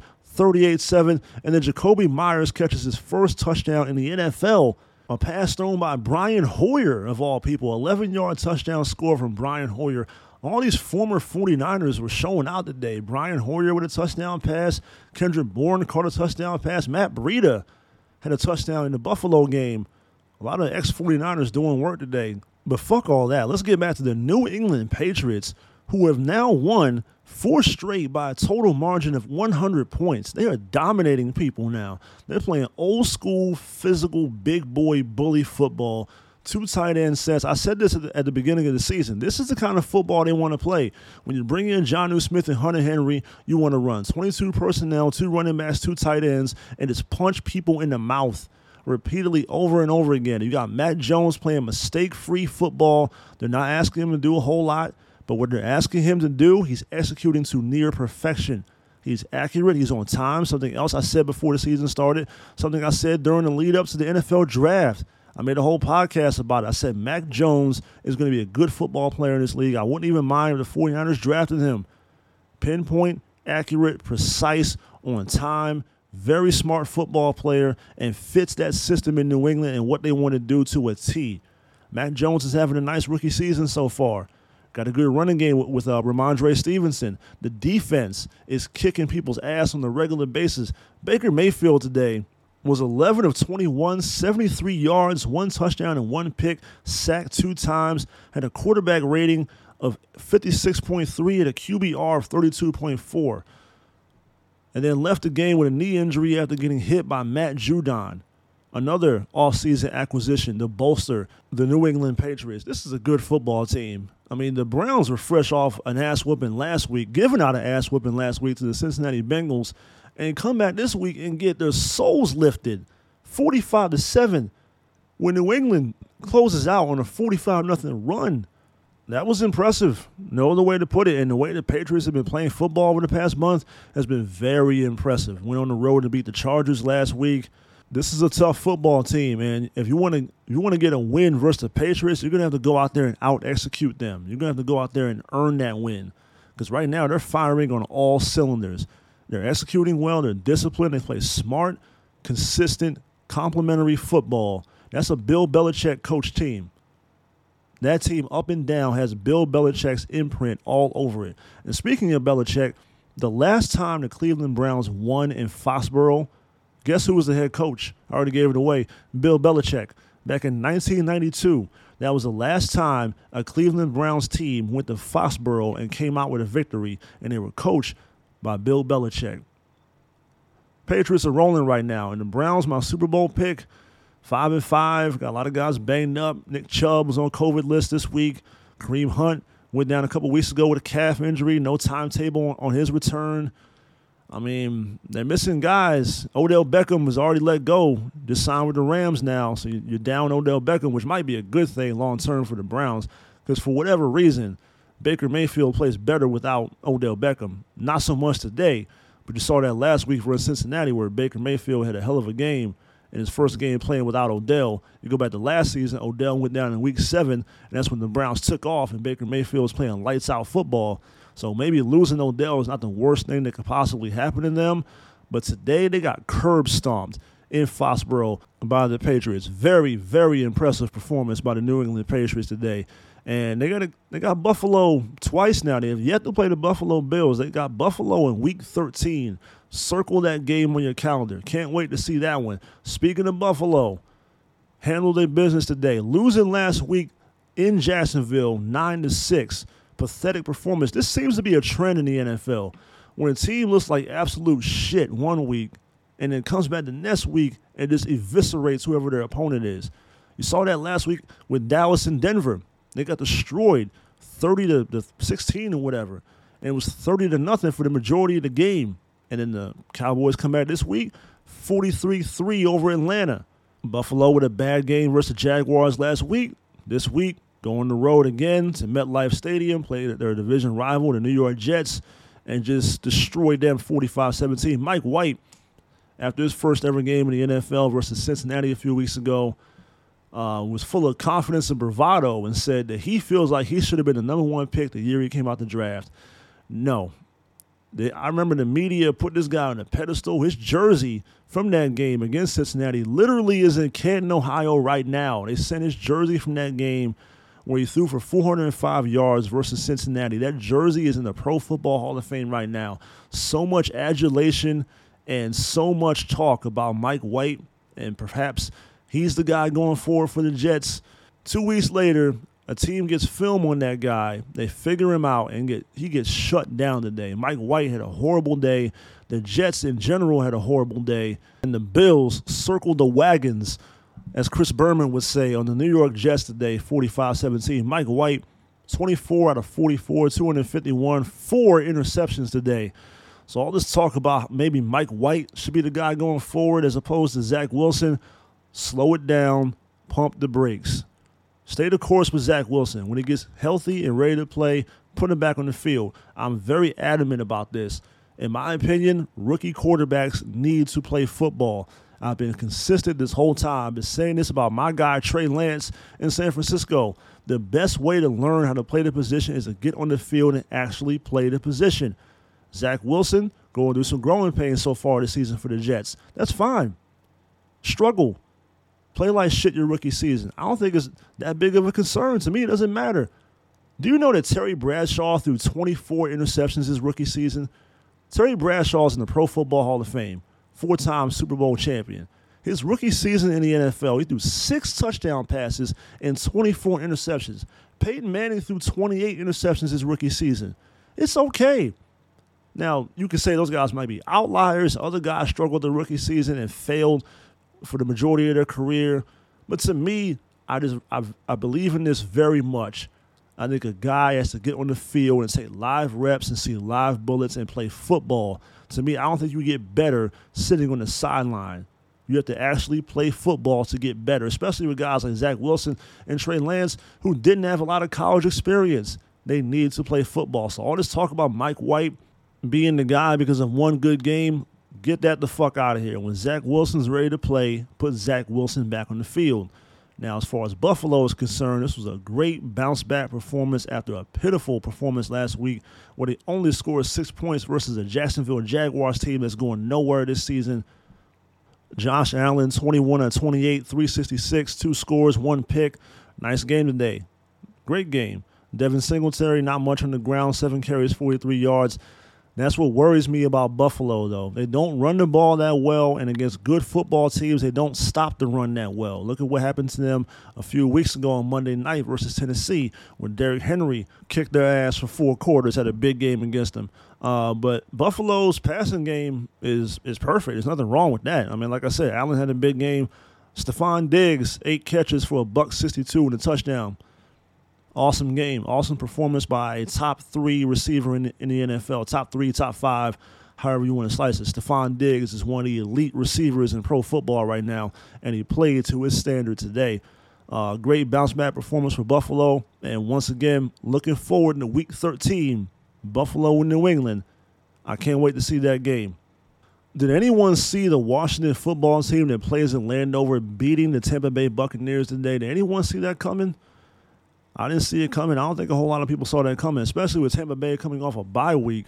38-7, and then Jacoby Myers catches his first touchdown in the NFL. A pass thrown by Brian Hoyer, of all people. 11-yard touchdown score from Brian Hoyer. All these former 49ers were showing out today. Brian Hoyer with a touchdown pass. Kendrick Bourne caught a touchdown pass. Matt Breida had a touchdown in the Buffalo game. A lot of ex-49ers doing work today. But fuck all that. Let's get back to the New England Patriots, who have now won 4 straight by a total margin of 100 points. They are dominating people now. They're playing old school, physical, big boy bully football. 2 tight end sets. I said this at the beginning of the season. This is the kind of football they want to play. When you bring in Jonnu Smith and Hunter Henry, you want to run 22 personnel, 2 running backs, 2 tight ends, and just punch people in the mouth repeatedly over and over again. You got Mac Jones playing mistake-free football. They're not asking him to do a whole lot. But what they're asking him to do, he's executing to near perfection. He's accurate. He's on time. Something else I said before the season started. Something I said during the lead-up to the NFL draft. I made a whole podcast about it. I said Mac Jones is going to be a good football player in this league. I wouldn't even mind if the 49ers drafted him. Pinpoint, accurate, precise, on time, very smart football player, and fits that system in New England and what they want to do to a T. Mac Jones is having a nice rookie season so far. Got a good running game with Ramondre Stevenson. The defense is kicking people's ass on a regular basis. Baker Mayfield today was 11 of 21, 73 yards, 1 touchdown and 1 pick, sacked 2 times, had a quarterback rating of 56.3 and a QBR of 32.4. And then left the game with a knee injury after getting hit by Matt Judon. Another offseason acquisition to bolster the New England Patriots. This is a good football team. I mean, the Browns were fresh off an ass-whooping last week, giving out an ass-whooping last week to the Cincinnati Bengals, and come back this week and get their souls lifted, 45-7, when New England closes out on a 45-0 run. That was impressive. No other way to put it. And the way the Patriots have been playing football over the past month has been very impressive. Went on the road to beat the Chargers last week. This is a tough football team, and if you want to get a win versus the Patriots, you're going to have to go out there and out-execute them. You're going to have to go out there and earn that win, because right now they're firing on all cylinders. They're executing well. They're disciplined. They play smart, consistent, complementary football. That's a Bill Belichick coach team. That team up and down has Bill Belichick's imprint all over it. And speaking of Belichick, the last time the Cleveland Browns won in Foxborough, guess who was the head coach? I already gave it away. Bill Belichick. Back in 1992, that was the last time a Cleveland Browns team went to Foxborough and came out with a victory, and they were coached by Bill Belichick. Patriots are rolling right now, and the Browns, my Super Bowl pick, 5-5. Got a lot of guys banged up. Nick Chubb was on COVID list this week. Kareem Hunt went down a couple weeks ago with a calf injury. No timetable on his return. I mean, they're missing guys. Odell Beckham was already let go. Just signed with the Rams now, so you're down Odell Beckham, which might be a good thing long-term for the Browns, because for whatever reason, Baker Mayfield plays better without Odell Beckham. Not so much today, but you saw that last week for Cincinnati where Baker Mayfield had a hell of a game in his first game playing without Odell. You go back to last season, Odell went down in week 7, and that's when the Browns took off, and Baker Mayfield was playing lights-out football. So maybe losing Odell is not the worst thing that could possibly happen to them. But today they got curb stomped in Foxborough by the Patriots. Very, very impressive performance by the New England Patriots today. And they got Buffalo twice now. They have yet to play the Buffalo Bills. They got Buffalo in Week 13. Circle that game on your calendar. Can't wait to see that one. Speaking of Buffalo, handled their business today. Losing last week in Jacksonville, 9-6. Pathetic performance. This seems to be a trend in the NFL. When a team looks like absolute shit one week and then comes back the next week and just eviscerates whoever their opponent is. You saw that last week with Dallas and Denver. They got destroyed 30-16 or whatever. And it was 30-0 for the majority of the game. And then the Cowboys come back this week, 43-3 over Atlanta. Buffalo with a bad game versus the Jaguars last week. This week, go on the road again to MetLife Stadium, play their division rival, the New York Jets, and just destroyed them 45-17. Mike White, after his first ever game in the NFL versus Cincinnati a few weeks ago, was full of confidence and bravado and said that he feels like he should have been the number 1 pick the year he came out the draft. No. I remember the media put this guy on a pedestal. His jersey from that game against Cincinnati literally is in Canton, Ohio right now. They sent his jersey from that game where he threw for 405 yards versus Cincinnati. That jersey is in the Pro Football Hall of Fame right now. So much adulation and so much talk about Mike White, and perhaps he's the guy going forward for the Jets. 2 weeks later, a team gets film on that guy. They figure him out, and he gets shut down today. Mike White had a horrible day. The Jets in general had a horrible day. And the Bills circled the wagons, as Chris Berman would say, on the New York Jets today, 45-17. Mike White, 24 out of 44, 251, 4 interceptions today. So all this talk about maybe Mike White should be the guy going forward as opposed to Zach Wilson, slow it down, pump the brakes. Stay the course with Zach Wilson. When he gets healthy and ready to play, put him back on the field. I'm very adamant about this. In my opinion, rookie quarterbacks need to play football. I've been consistent this whole time. I've been saying this about my guy, Trey Lance, in San Francisco. The best way to learn how to play the position is to get on the field and actually play the position. Zach Wilson going through some growing pains so far this season for the Jets. That's fine. Struggle. Play like shit your rookie season. I don't think it's that big of a concern. To me, it doesn't matter. Do you know that Terry Bradshaw threw 24 interceptions his rookie season? Terry Bradshaw's in the Pro Football Hall of Fame, 4-time Super Bowl champion. His rookie season in the NFL, he threw 6 touchdown passes and 24 interceptions. Peyton Manning threw 28 interceptions his rookie season. It's okay. Now, you can say those guys might be outliers. Other guys struggled the rookie season and failed for the majority of their career. But to me, I believe in this very much. I think a guy has to get on the field and take live reps and see live bullets and play football. To me, I don't think you get better sitting on the sideline. You have to actually play football to get better, especially with guys like Zach Wilson and Trey Lance, who didn't have a lot of college experience. They need to play football. So all this talk about Mike White being the guy because of one good game, get that the fuck out of here. When Zach Wilson's ready to play, put Zach Wilson back on the field. Now, as far as Buffalo is concerned, this was a great bounce-back performance after a pitiful performance last week where they only scored 6 points versus a Jacksonville Jaguars team that's going nowhere this season. Josh Allen, 21 of 28, 366, 2 scores, 1 pick. Nice game today. Great game. Devin Singletary, not much on the ground, 7 carries, 43 yards. That's what worries me about Buffalo, though. They don't run the ball that well, and against good football teams, they don't stop the run that well. Look at what happened to them a few weeks ago on Monday night versus Tennessee, where Derrick Henry kicked their ass for 4 quarters, had a big game against them. But Buffalo's passing game is perfect. There's nothing wrong with that. I mean, like I said, Allen had a big game. Stephon Diggs, 8 catches for $162 and a touchdown. Awesome game. Awesome performance by a top 3 receiver in the NFL. Top 3, top 5, however you want to slice it. Stephon Diggs is one of the elite receivers in pro football right now, and he played to his standard today. Great bounce-back performance for Buffalo. And once again, looking forward to Week 13, Buffalo and New England. I can't wait to see that game. Did anyone see the Washington football team that plays in Landover beating the Tampa Bay Buccaneers today? Did anyone see that coming? I didn't see it coming. I don't think a whole lot of people saw that coming, especially with Tampa Bay coming off a bye week.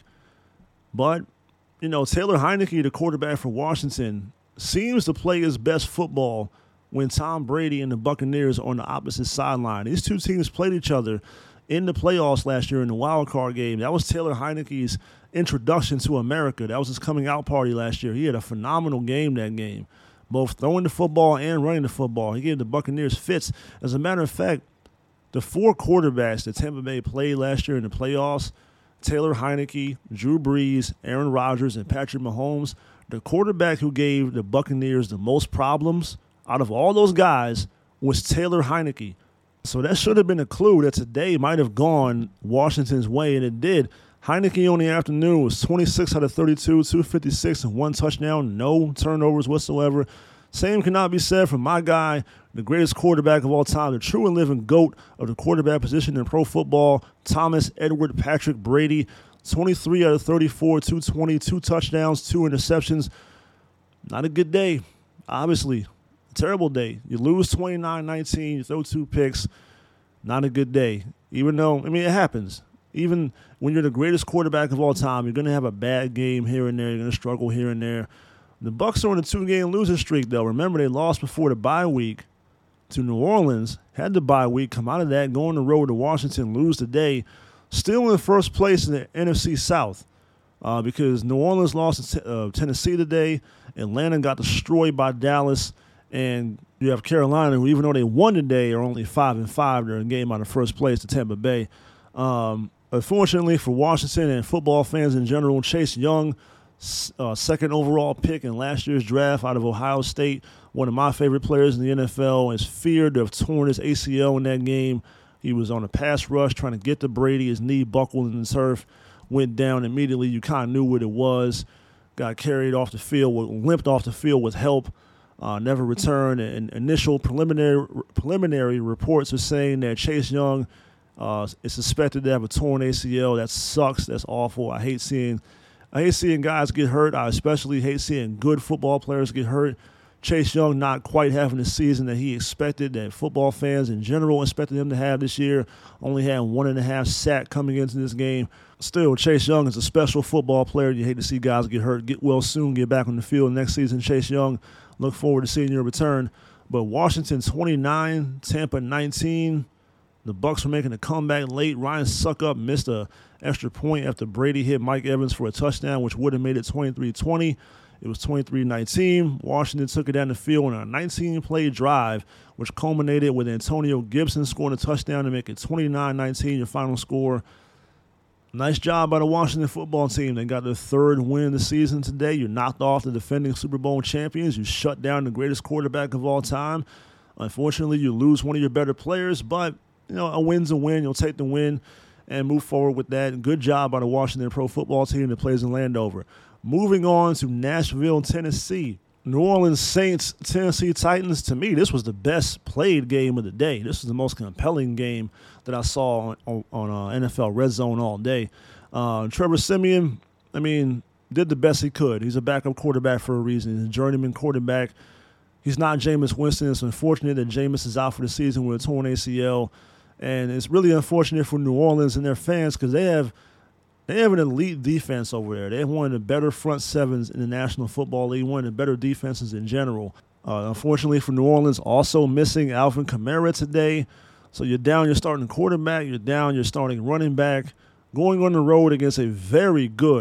But, Taylor Heinicke, the quarterback for Washington, seems to play his best football when Tom Brady and the Buccaneers are on the opposite sideline. These two teams played each other in the playoffs last year in the wild card game. That was Taylor Heinicke's introduction to America. That was his coming out party last year. He had a phenomenal game that game, both throwing the football and running the football. He gave the Buccaneers fits. As a matter of fact, the 4 quarterbacks that Tampa Bay played last year in the playoffs, Taylor Heinicke, Drew Brees, Aaron Rodgers, and Patrick Mahomes, the quarterback who gave the Buccaneers the most problems out of all those guys was Taylor Heinicke. So that should have been a clue that today might have gone Washington's way, and it did. Heinicke on the afternoon was 26 out of 32, 256, and 1 touchdown, no turnovers whatsoever. Same cannot be said for my guy, the greatest quarterback of all time, the true and living GOAT of the quarterback position in pro football, Thomas Edward Patrick Brady. 23 out of 34, 220, 2 touchdowns, 2 interceptions. Not a good day, obviously. Terrible day. You lose 29-19, you throw 2 picks. Not a good day. Even though, it happens. Even when you're the greatest quarterback of all time, you're going to have a bad game here and there. You're going to struggle here and there. The Bucs are on a 2-game losing streak, though. Remember, they lost before the bye week to New Orleans, had the bye week, come out of that, go on the road to Washington, lose today, still in first place in the NFC South because New Orleans lost to Tennessee today, Atlanta got destroyed by Dallas, and you have Carolina, who even though they won today, are only 5-5. They're in game out of first place to Tampa Bay. Unfortunately for Washington and football fans in general, Chase Young, second overall pick in last year's draft out of Ohio State, one of my favorite players in the NFL, is feared to have torn his ACL in that game. He was on a pass rush trying to get to Brady. His knee buckled in the turf, went down immediately. You kind of knew what it was. Got carried off the field, limped off the field with help. Never returned. And initial preliminary reports are saying that Chase Young is suspected to have a torn ACL. That sucks. That's awful. I hate seeing guys get hurt. I especially hate seeing good football players get hurt. Chase Young not quite having the season that he expected, that football fans in general expected him to have this year. Only had 1.5 sack coming into this game. Still, Chase Young is a special football player. You hate to see guys get hurt. Get well soon, get back on the field next season. Chase Young, look forward to seeing your return. But Washington 29, Tampa 19. The Bucs were making a comeback late. Ryan Succop missed an extra point after Brady hit Mike Evans for a touchdown, which would have made it 23-20. It was 23-19. Washington took it down the field on a 19-play drive, which culminated with Antonio Gibson scoring a touchdown to make it 29-19, your final score. Nice job by the Washington football team. They got their 3rd win of the season today. You knocked off the defending Super Bowl champions. You shut down the greatest quarterback of all time. Unfortunately, you lose one of your better players, but a win's a win. You'll take the win and move forward with that. Good job by the Washington Pro Football team that plays in Landover. Moving on to Nashville, Tennessee. New Orleans Saints, Tennessee Titans. To me, this was the best played game of the day. This was the most compelling game that I saw on NFL Red Zone all day. Trevor Siemian, did the best he could. He's a backup quarterback for a reason. He's a journeyman quarterback. He's not Jameis Winston. It's unfortunate that Jameis is out for the season with a torn ACL. And it's really unfortunate for New Orleans and their fans because they have an elite defense over there. They have one of the better front sevens in the National Football League, one of the better defenses in general. Unfortunately for New Orleans, also missing Alvin Kamara today. So you're down your starting quarterback. You're down your starting running back. Going on the road against a very good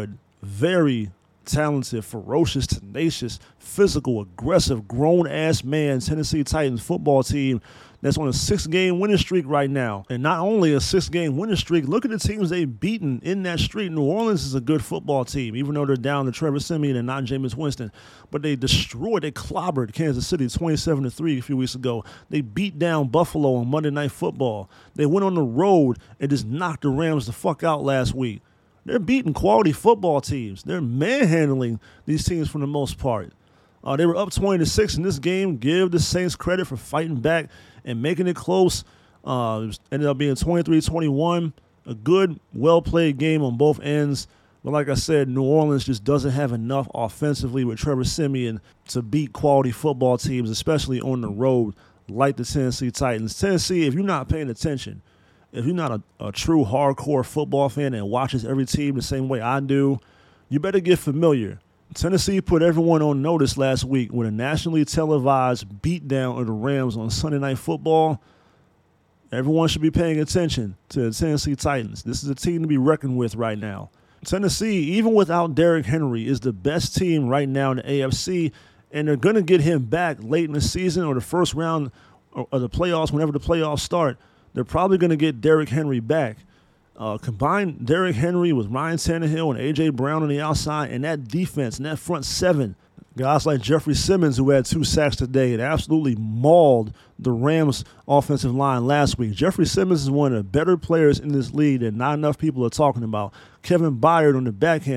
very talented, ferocious, tenacious, physical, aggressive, grown-ass man Tennessee Titans football team that's on a 6-game winning streak right now. And not only a 6-game winning streak, look at the teams they've beaten in that streak. New Orleans is a good football team, even though they're down to Trevor Siemian and not Jameis Winston. But they clobbered Kansas City 27-3 a few weeks ago. They beat down Buffalo on Monday Night Football. They went on the road and just knocked the Rams the fuck out last week. They're beating quality football teams. They're manhandling these teams for the most part. They were up 20-6 in this game. Give the Saints credit for fighting back and making it close. It ended up being 23-21. A good, well-played game on both ends. But like I said, New Orleans just doesn't have enough offensively with Trevor Siemian to beat quality football teams, especially on the road like the Tennessee Titans. Tennessee, if you're not paying attention, if you're not a true hardcore football fan and watches every team the same way I do, you better get familiar. Tennessee put everyone on notice last week with a nationally televised beatdown of the Rams on Sunday Night Football. Everyone should be paying attention to the Tennessee Titans. This is a team to be reckoned with right now. Tennessee, even without Derrick Henry, is the best team right now in the AFC, and they're going to get him back late in the season or the first round of the playoffs, whenever the playoffs start. They're probably going to get Derrick Henry back. Combine Derrick Henry with Ryan Tannehill and A.J. Brown on the outside, and that defense and that front seven, guys like Jeffrey Simmons, who had 2 sacks today and absolutely mauled the Rams' offensive line last week. Jeffrey Simmons is one of the better players in this league that not enough people are talking about. Kevin Byard on the back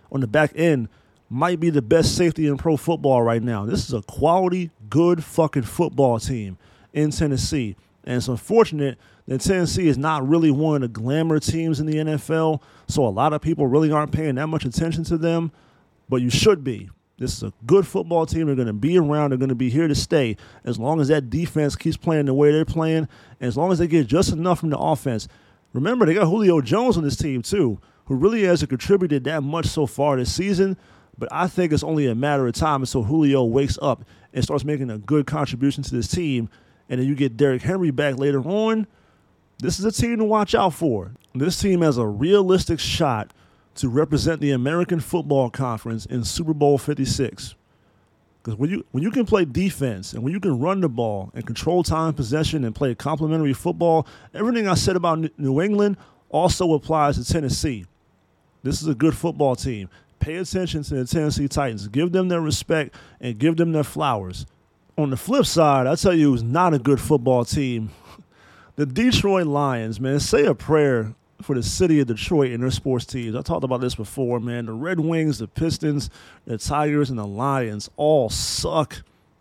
end might be the best safety in pro football right now. This is a quality, good fucking football team in Tennessee. And it's unfortunate that Tennessee is not really one of the glamour teams in the NFL, so a lot of people really aren't paying that much attention to them, but you should be. This is a good football team. They're going to be around. They're going to be here to stay as long as that defense keeps playing the way they're playing, and as long as they get just enough from the offense. Remember, they got Julio Jones on this team, too, who really hasn't contributed that much so far this season, but I think it's only a matter of time until Julio wakes up and starts making a good contribution to this team. And then you get Derrick Henry back later on. This is a team to watch out for. This team has a realistic shot to represent the American Football Conference in Super Bowl 56. Because when you can play defense and when you can run the ball and control time possession and play complementary football, everything I said about New England also applies to Tennessee. This is a good football team. Pay attention to the Tennessee Titans. Give them their respect and give them their flowers. On the flip side, I tell you, it's not a good football team. The Detroit Lions, man, say a prayer for the city of Detroit and their sports teams. I talked about this before, man. The Red Wings, the Pistons, the Tigers, and the Lions all suck.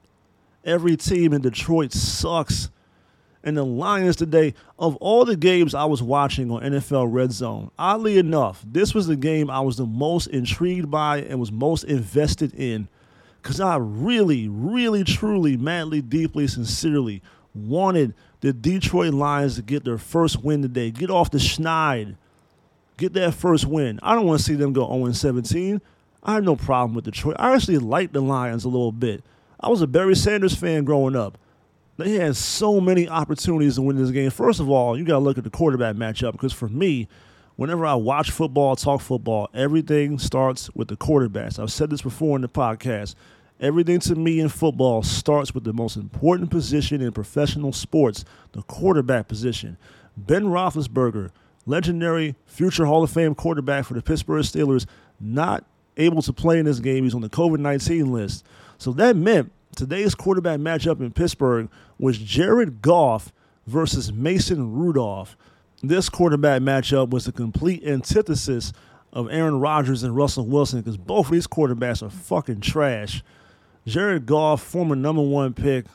Every team in Detroit sucks. And the Lions today, of all the games I was watching on NFL Red Zone, oddly enough, this was the game I was the most intrigued by and was most invested in. Because I really, really, truly, madly, deeply, sincerely wanted the Detroit Lions to get their first win today. Get off the schneid. Get that first win. I don't want to see them go 0-17. I have no problem with Detroit. I actually like the Lions a little bit. I was a Barry Sanders fan growing up. They had so many opportunities to win this game. First of all, you got to look at the quarterback matchup because for me, whenever I watch football, talk football, everything starts with the quarterbacks. I've said this before in the podcast. Everything to me in football starts with the most important position in professional sports, the quarterback position. Ben Roethlisberger, legendary future Hall of Fame quarterback for the Pittsburgh Steelers, not able to play in this game. He's on the COVID-19 list. So that meant today's quarterback matchup in Pittsburgh was Jared Goff versus Mason Rudolph. This quarterback matchup was the complete antithesis of Aaron Rodgers and Russell Wilson because both of these quarterbacks are fucking trash. Jared Goff, former number 1 pick,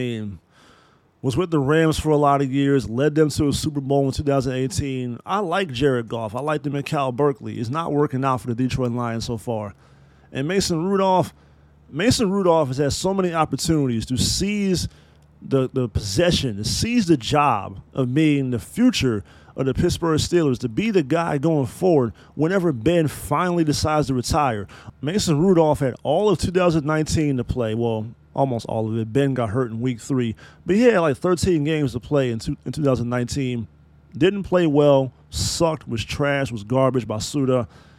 was with the Rams for a lot of years, led them to a Super Bowl in 2018. I like Jared Goff. I like him at Cal Berkeley. It's not working out for the Detroit Lions so far. And Mason Rudolph has had so many opportunities to seize the possession, to seize the job of being the future of the Pittsburgh Steelers, to be the guy going forward whenever Ben finally decides to retire. Mason Rudolph had all of 2019 to play. Well, almost all of it. Ben got hurt in week 3. But he had like 13 games to play in 2019. Didn't play well. Sucked. Was trash. Was garbage. Basuda.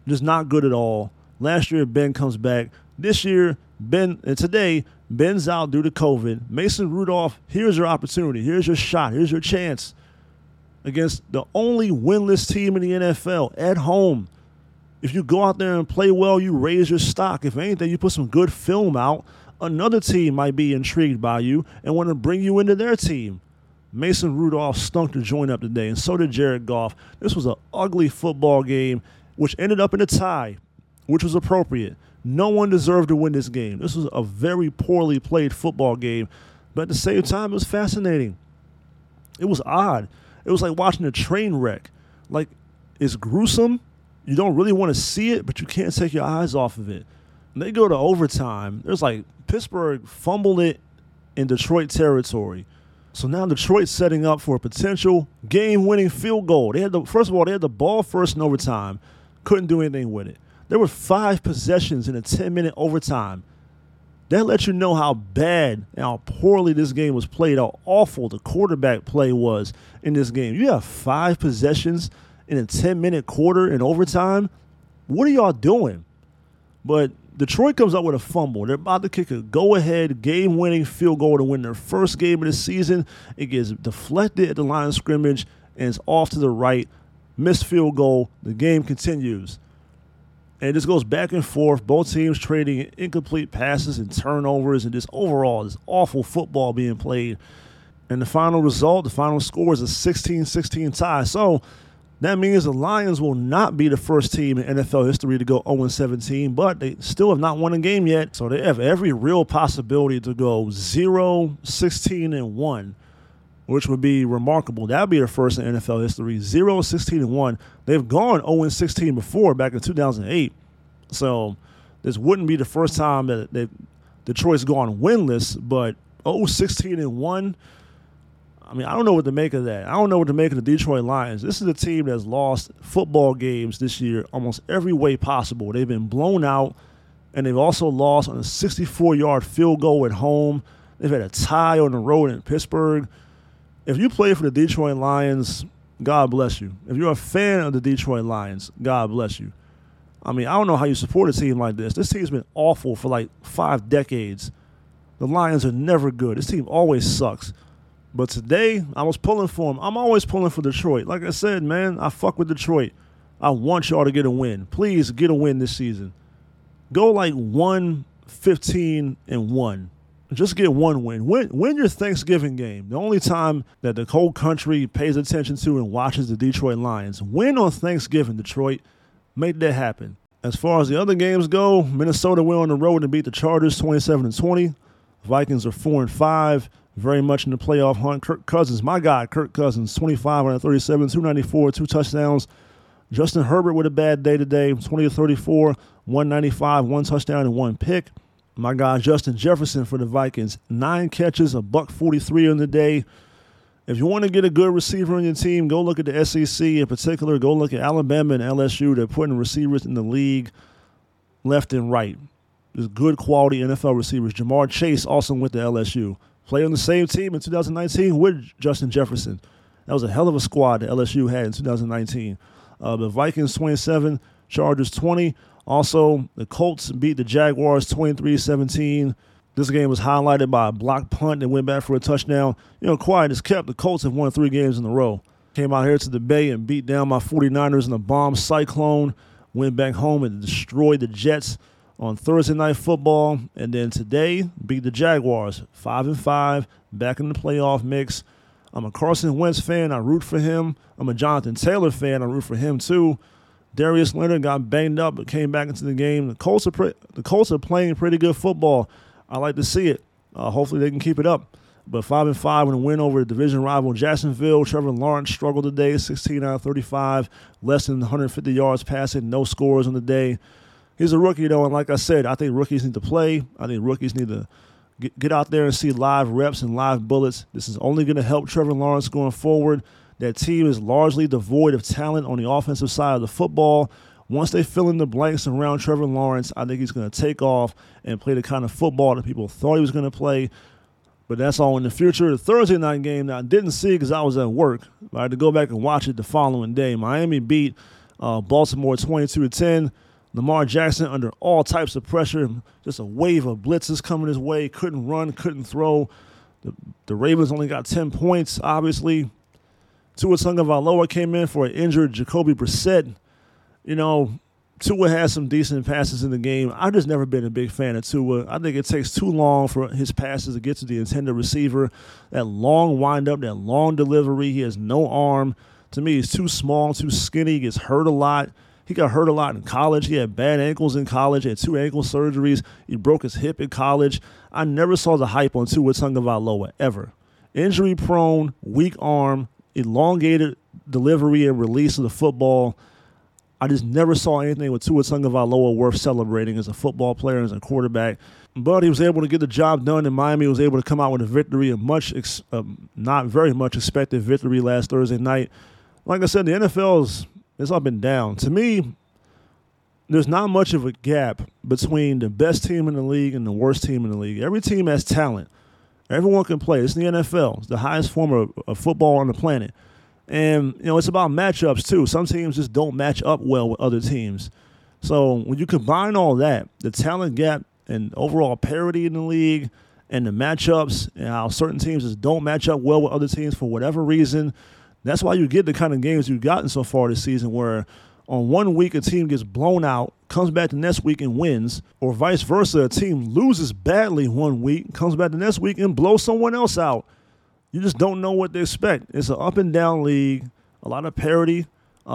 just not good at all. Last year, Ben comes back. This year, today, Ben's out due to COVID. Mason Rudolph, here's your opportunity. Here's your shot. Here's your chance against the only winless team in the NFL at home. If you go out there and play well, you raise your stock. If anything, you put some good film out, another team might be intrigued by you and want to bring you into their team. Mason Rudolph stunk to join up today, and so did Jared Goff. This was an ugly football game, which ended up in a tie, which was appropriate. No one deserved to win this game. This was a very poorly played football game, but at the same time, it was fascinating. It was odd. It was like watching a train wreck. Like, it's gruesome. You don't really want to see it, but you can't take your eyes off of it. When they go to overtime, there's like Pittsburgh fumbled it in Detroit territory. So now Detroit's setting up for a potential game-winning field goal. First of all, they had the ball first in overtime. Couldn't do anything with it. There were 5 possessions in a 10-minute overtime. That lets you know how bad and how poorly this game was played, how awful the quarterback play was in this game. You have 5 possessions in a 10-minute quarter in overtime. What are y'all doing? But Detroit comes up with a fumble. They're about to kick a go-ahead, game-winning field goal to win their first game of the season. It gets deflected at the line of scrimmage, and it's off to the right. Missed field goal. The game continues. And it just goes back and forth, both teams trading incomplete passes and turnovers, and just overall this awful football being played. And the final result, the final score is a 16-16 tie. So that means the Lions will not be the first team in NFL history to go 0-17, but they still have not won a game yet. So they have every real possibility to go 0-16-1, which would be remarkable. That would be their first in NFL history, 0-16-1. They've gone 0-16 before, back in 2008. So this wouldn't be the first time that Detroit's gone winless, but 0-16-1, I mean, I don't know what to make of that. I don't know what to make of the Detroit Lions. This is a team that's lost football games this year almost every way possible. They've been blown out, and they've also lost on a 64-yard field goal at home. They've had a tie on the road in Pittsburgh. If you play for the Detroit Lions, God bless you. If you're a fan of the Detroit Lions, God bless you. I mean, I don't know how you support a team like this. This team's been awful for like 5 decades. The Lions are never good. This team always sucks. But today, I was pulling for them. I'm always pulling for Detroit. Like I said, man, I fuck with Detroit. I want y'all to get a win. Please get a win this season. Go like 1-15-1. Just get one win. Win your Thanksgiving game. The only time that the whole country pays attention to and watches the Detroit Lions. Win on Thanksgiving, Detroit. Make that happen. As far as the other games go, Minnesota went on the road and beat the Chargers 27-20. Vikings are 4-5. Very much in the playoff hunt. Kirk Cousins, my guy, Kirk Cousins, 25 on 37, 294, 2 touchdowns. Justin Herbert with a bad day today, 20-34, 195, 1 touchdown and 1 pick. My guy, Justin Jefferson for the Vikings, 9 catches, $143 on the day. If you want to get a good receiver on your team, go look at the SEC. In particular, go look at Alabama and LSU. They're putting receivers in the league left and right. There's good quality NFL receivers. Jamar Chase also went to LSU. Played on the same team in 2019 with Justin Jefferson. That was a hell of a squad that LSU had in 2019. The Vikings 27, Chargers 20. Also, the Colts beat the Jaguars 23-17. This game was highlighted by a blocked punt that went back for a touchdown. You know, quiet as kept. The Colts have won 3 games in a row. Came out here to the Bay and beat down my 49ers in a bomb cyclone. Went back home and destroyed the Jets on Thursday Night Football, and then today beat the Jaguars 5-5, back in the playoff mix. I'm a Carson Wentz fan. I root for him. I'm a Jonathan Taylor fan. I root for him too. Darius Leonard got banged up but came back into the game. The Colts are playing pretty good football. I like to see it. Hopefully they can keep it up. But 5-5 with a win over the division rival Jacksonville. Trevor Lawrence struggled today, 16 out of 35, less than 150 yards passing, no scores on the day. He's a rookie, though, and like I said, I think rookies need to play. I think rookies need to get out there and see live reps and live bullets. This is only going to help Trevor Lawrence going forward. That team is largely devoid of talent on the offensive side of the football. Once they fill in the blanks around Trevor Lawrence, I think he's going to take off and play the kind of football that people thought he was going to play. But that's all in the future. The Thursday night game that I didn't see because I was at work. I had to go back and watch it the following day. Miami beat Baltimore 22-10. Lamar Jackson under all types of pressure, just a wave of blitzes coming his way. Couldn't run, couldn't throw. The Ravens only got 10 points, obviously. Tua Tagovailoa came in for an injured Jacoby Brissett. You know, Tua has some decent passes in the game. I've just never been a big fan of Tua. I think it takes too long for his passes to get to the intended receiver. That long windup, that long delivery. He has no arm. To me, he's too small, too skinny. He gets hurt a lot. He got hurt a lot in college. He had bad ankles in college. He had 2 ankle surgeries. He broke his hip in college. I never saw the hype on Tua Tagovailoa, ever. Injury-prone, weak arm, elongated delivery and release of the football. I just never saw anything with Tua Tagovailoa worth celebrating as a football player, as a quarterback. But he was able to get the job done, and Miami was able to come out with a victory, not very much expected victory last Thursday night. Like I said, the NFL it's up and down. To me, there's not much of a gap between the best team in the league and the worst team in the league. Every team has talent. Everyone can play. It's the NFL. It's the highest form of football on the planet. And, you know, it's about matchups, too. Some teams just don't match up well with other teams. So when you combine all that, the talent gap and overall parity in the league and the matchups and how certain teams just don't match up well with other teams for whatever reason, that's why you get the kind of games you've gotten so far this season where on one week a team gets blown out, comes back the next week and wins, or vice versa, a team loses badly one week, comes back the next week and blows someone else out. You just don't know what to expect. It's an up-and-down league, a lot of parity.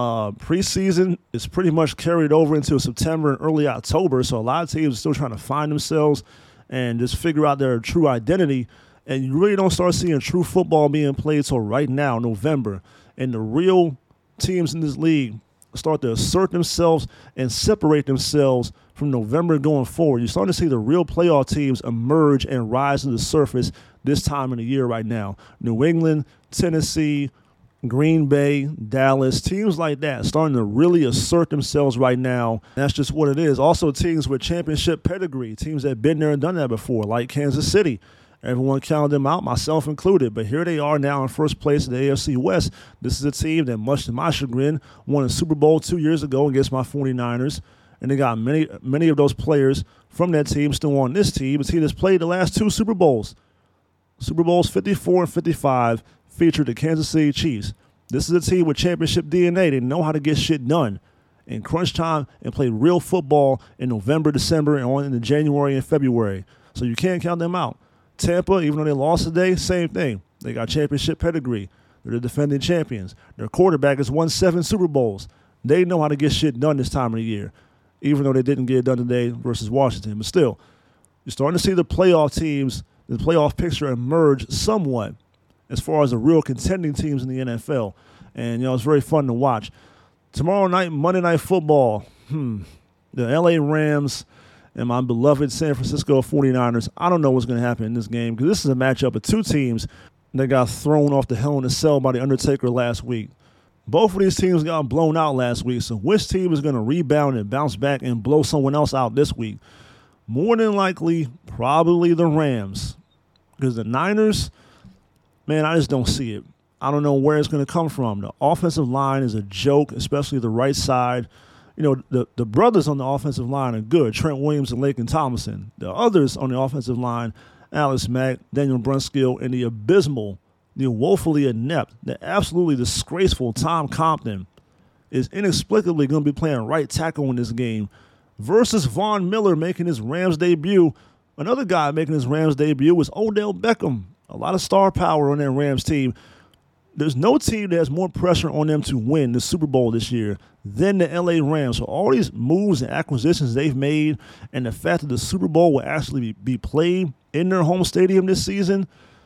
Preseason is pretty much carried over into September and early October, so a lot of teams are still trying to find themselves and just figure out their true identity. And you really don't start seeing true football being played till right now, November. And the real teams in this league start to assert themselves and separate themselves from November going forward. You're starting to see the real playoff teams emerge and rise to the surface this time of the year right now. New England, Tennessee, Green Bay, Dallas, teams like that starting to really assert themselves right now. That's just what it is. Also teams with championship pedigree, teams that have been there and done that before, like Kansas City. Everyone counted them out, myself included. But here they are now in first place in the AFC West. This is a team that, much to my chagrin, won a Super Bowl 2 years ago against my 49ers. And they got many of those players from that team still on this team. A team that's played the last 2 Super Bowls. Super Bowls 54 and 55 featured the Kansas City Chiefs. This is a team with championship DNA. They know how to get shit done in crunch time and play real football in November, December, and on into January and February. So you can't count them out. Tampa, even though they lost today, same thing. They got championship pedigree. They're the defending champions. Their quarterback has won 7 Super Bowls. They know how to get shit done this time of the year, even though they didn't get it done today versus Washington. But still, you're starting to see the playoff teams, the playoff picture emerge somewhat as far as the real contending teams in the NFL. And, you know, it's very fun to watch. Tomorrow night, Monday Night Football, the L.A. Rams and my beloved San Francisco 49ers. I don't know what's going to happen in this game because this is a matchup of 2 teams that got thrown off the Hell in a Cell by The Undertaker last week. Both of these teams got blown out last week, so which team is going to rebound and bounce back and blow someone else out this week? More than likely, probably the Rams. Because the Niners, man, I just don't see it. I don't know where it's going to come from. The offensive line is a joke, especially the right side. You know, the brothers on the offensive line are good, Trent Williams and Laken Tomlinson. The others on the offensive line, Alex Mack, Daniel Brunskill, and the abysmal, the woefully inept, the absolutely disgraceful Tom Compton is inexplicably going to be playing right tackle in this game versus Von Miller making his Rams debut. Another guy making his Rams debut was Odell Beckham. A lot of star power on that Rams team. There's no team that has more pressure on them to win the Super Bowl this year than the L.A. Rams. So all these moves and acquisitions they've made and the fact that the Super Bowl will actually be played in their home stadium this season,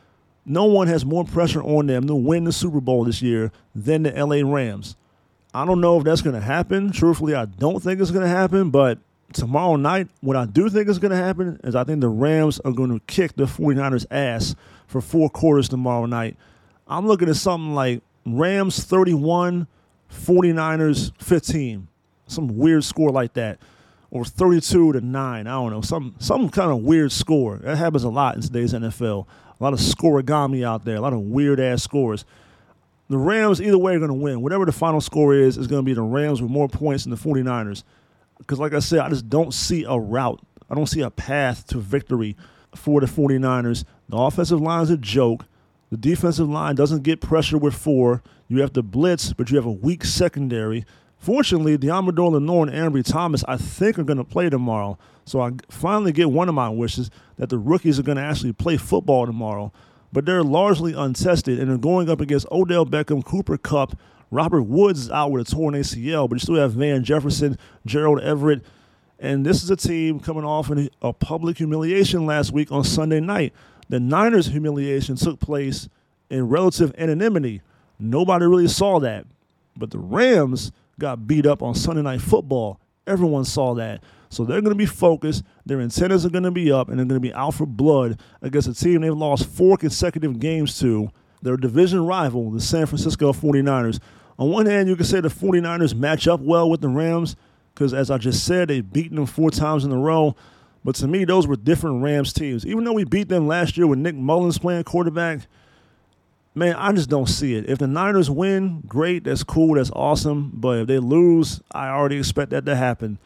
no one has more pressure on them to win the Super Bowl this year than the L.A. Rams. I don't know if that's going to happen. Truthfully, I don't think it's going to happen. But tomorrow night, what I do think is going to happen is I think the Rams are going to kick the 49ers' ass for 4 quarters tomorrow night. I'm looking at something like Rams 31, 49ers 15. Some weird score like that. Or 32-9. I don't know. Some kind of weird score. That happens a lot in today's NFL. A lot of scoregami out there. A lot of weird-ass scores. the Rams, either way, are going to win. Whatever the final score is going to be the Rams with more points than the 49ers. Because like I said, I just don't see a route. I don't see a path to victory for the 49ers. The offensive line is a joke. The defensive line doesn't get pressure with 4. You have to blitz, but you have a weak secondary. Fortunately, Deommodore Lenoir and Ambry Thomas, I think, are going to play tomorrow. So I finally get one of my wishes that the rookies are going to actually play football tomorrow. But they're largely untested, and they're going up against Odell Beckham, Cooper Kupp. Robert Woods is out with a torn ACL, but you still have Van Jefferson, Gerald Everett. And this is a team coming off a public humiliation last week on Sunday night. The Niners' humiliation took place in relative anonymity. Nobody really saw that. But the Rams got beat up on Sunday Night Football. Everyone saw that. So they're going to be focused. Their antennas are going to be up, and they're going to be out for blood against a team they've lost 4 consecutive games to. Their division rival, the San Francisco 49ers. On one hand, you can say the 49ers match up well with the Rams because, as I just said, they've beaten them 4 times in a row. But to me, those were different Rams teams. Even though we beat them last year with Nick Mullins playing quarterback, man, I just don't see it. If the Niners win, great, that's cool, that's awesome. But if they lose, I already expect that to happen.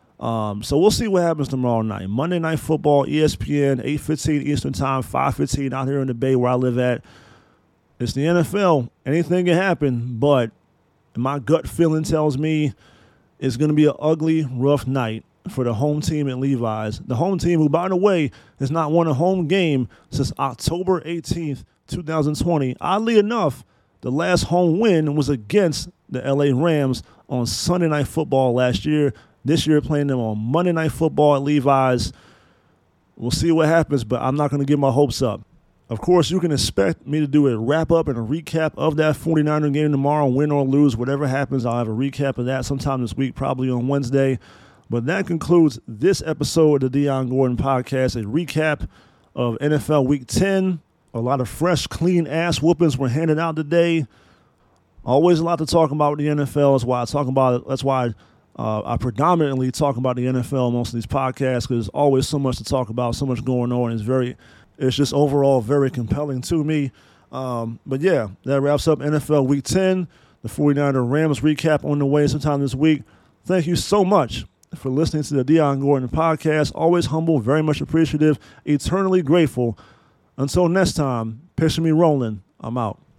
So we'll see what happens tomorrow night. Monday Night Football, ESPN, 8:15 Eastern Time, 5:15 out here in the Bay where I live at. It's the NFL. Anything can happen, but my gut feeling tells me it's going to be an ugly, rough night for the home team at Levi's. The home team who, by the way, has not won a home game since October 18th, 2020. Oddly enough, the last home win was against the LA Rams on Sunday Night Football last year. This year, playing them on Monday Night Football at Levi's. We'll see what happens, but I'm not going to get my hopes up. Of course, you can expect me to do a wrap-up and a recap of that 49er game tomorrow, win or lose. Whatever happens, I'll have a recap of that sometime this week, probably on Wednesday. But that concludes this episode of the Dion Gordon Podcast, a recap of NFL Week 10. A lot of fresh, clean ass whoopings were handed out today. Always a lot to talk about with the NFL. That's why I predominantly talk about the NFL in most of these podcasts, because there's always so much to talk about, so much going on. It's just overall very compelling to me. But yeah, that wraps up NFL Week 10. The 49er Rams recap on the way sometime this week. Thank you so much for listening to the Dion Gordon Podcast. Always humble, very much appreciative, eternally grateful. Until next time, picture me rolling. I'm out.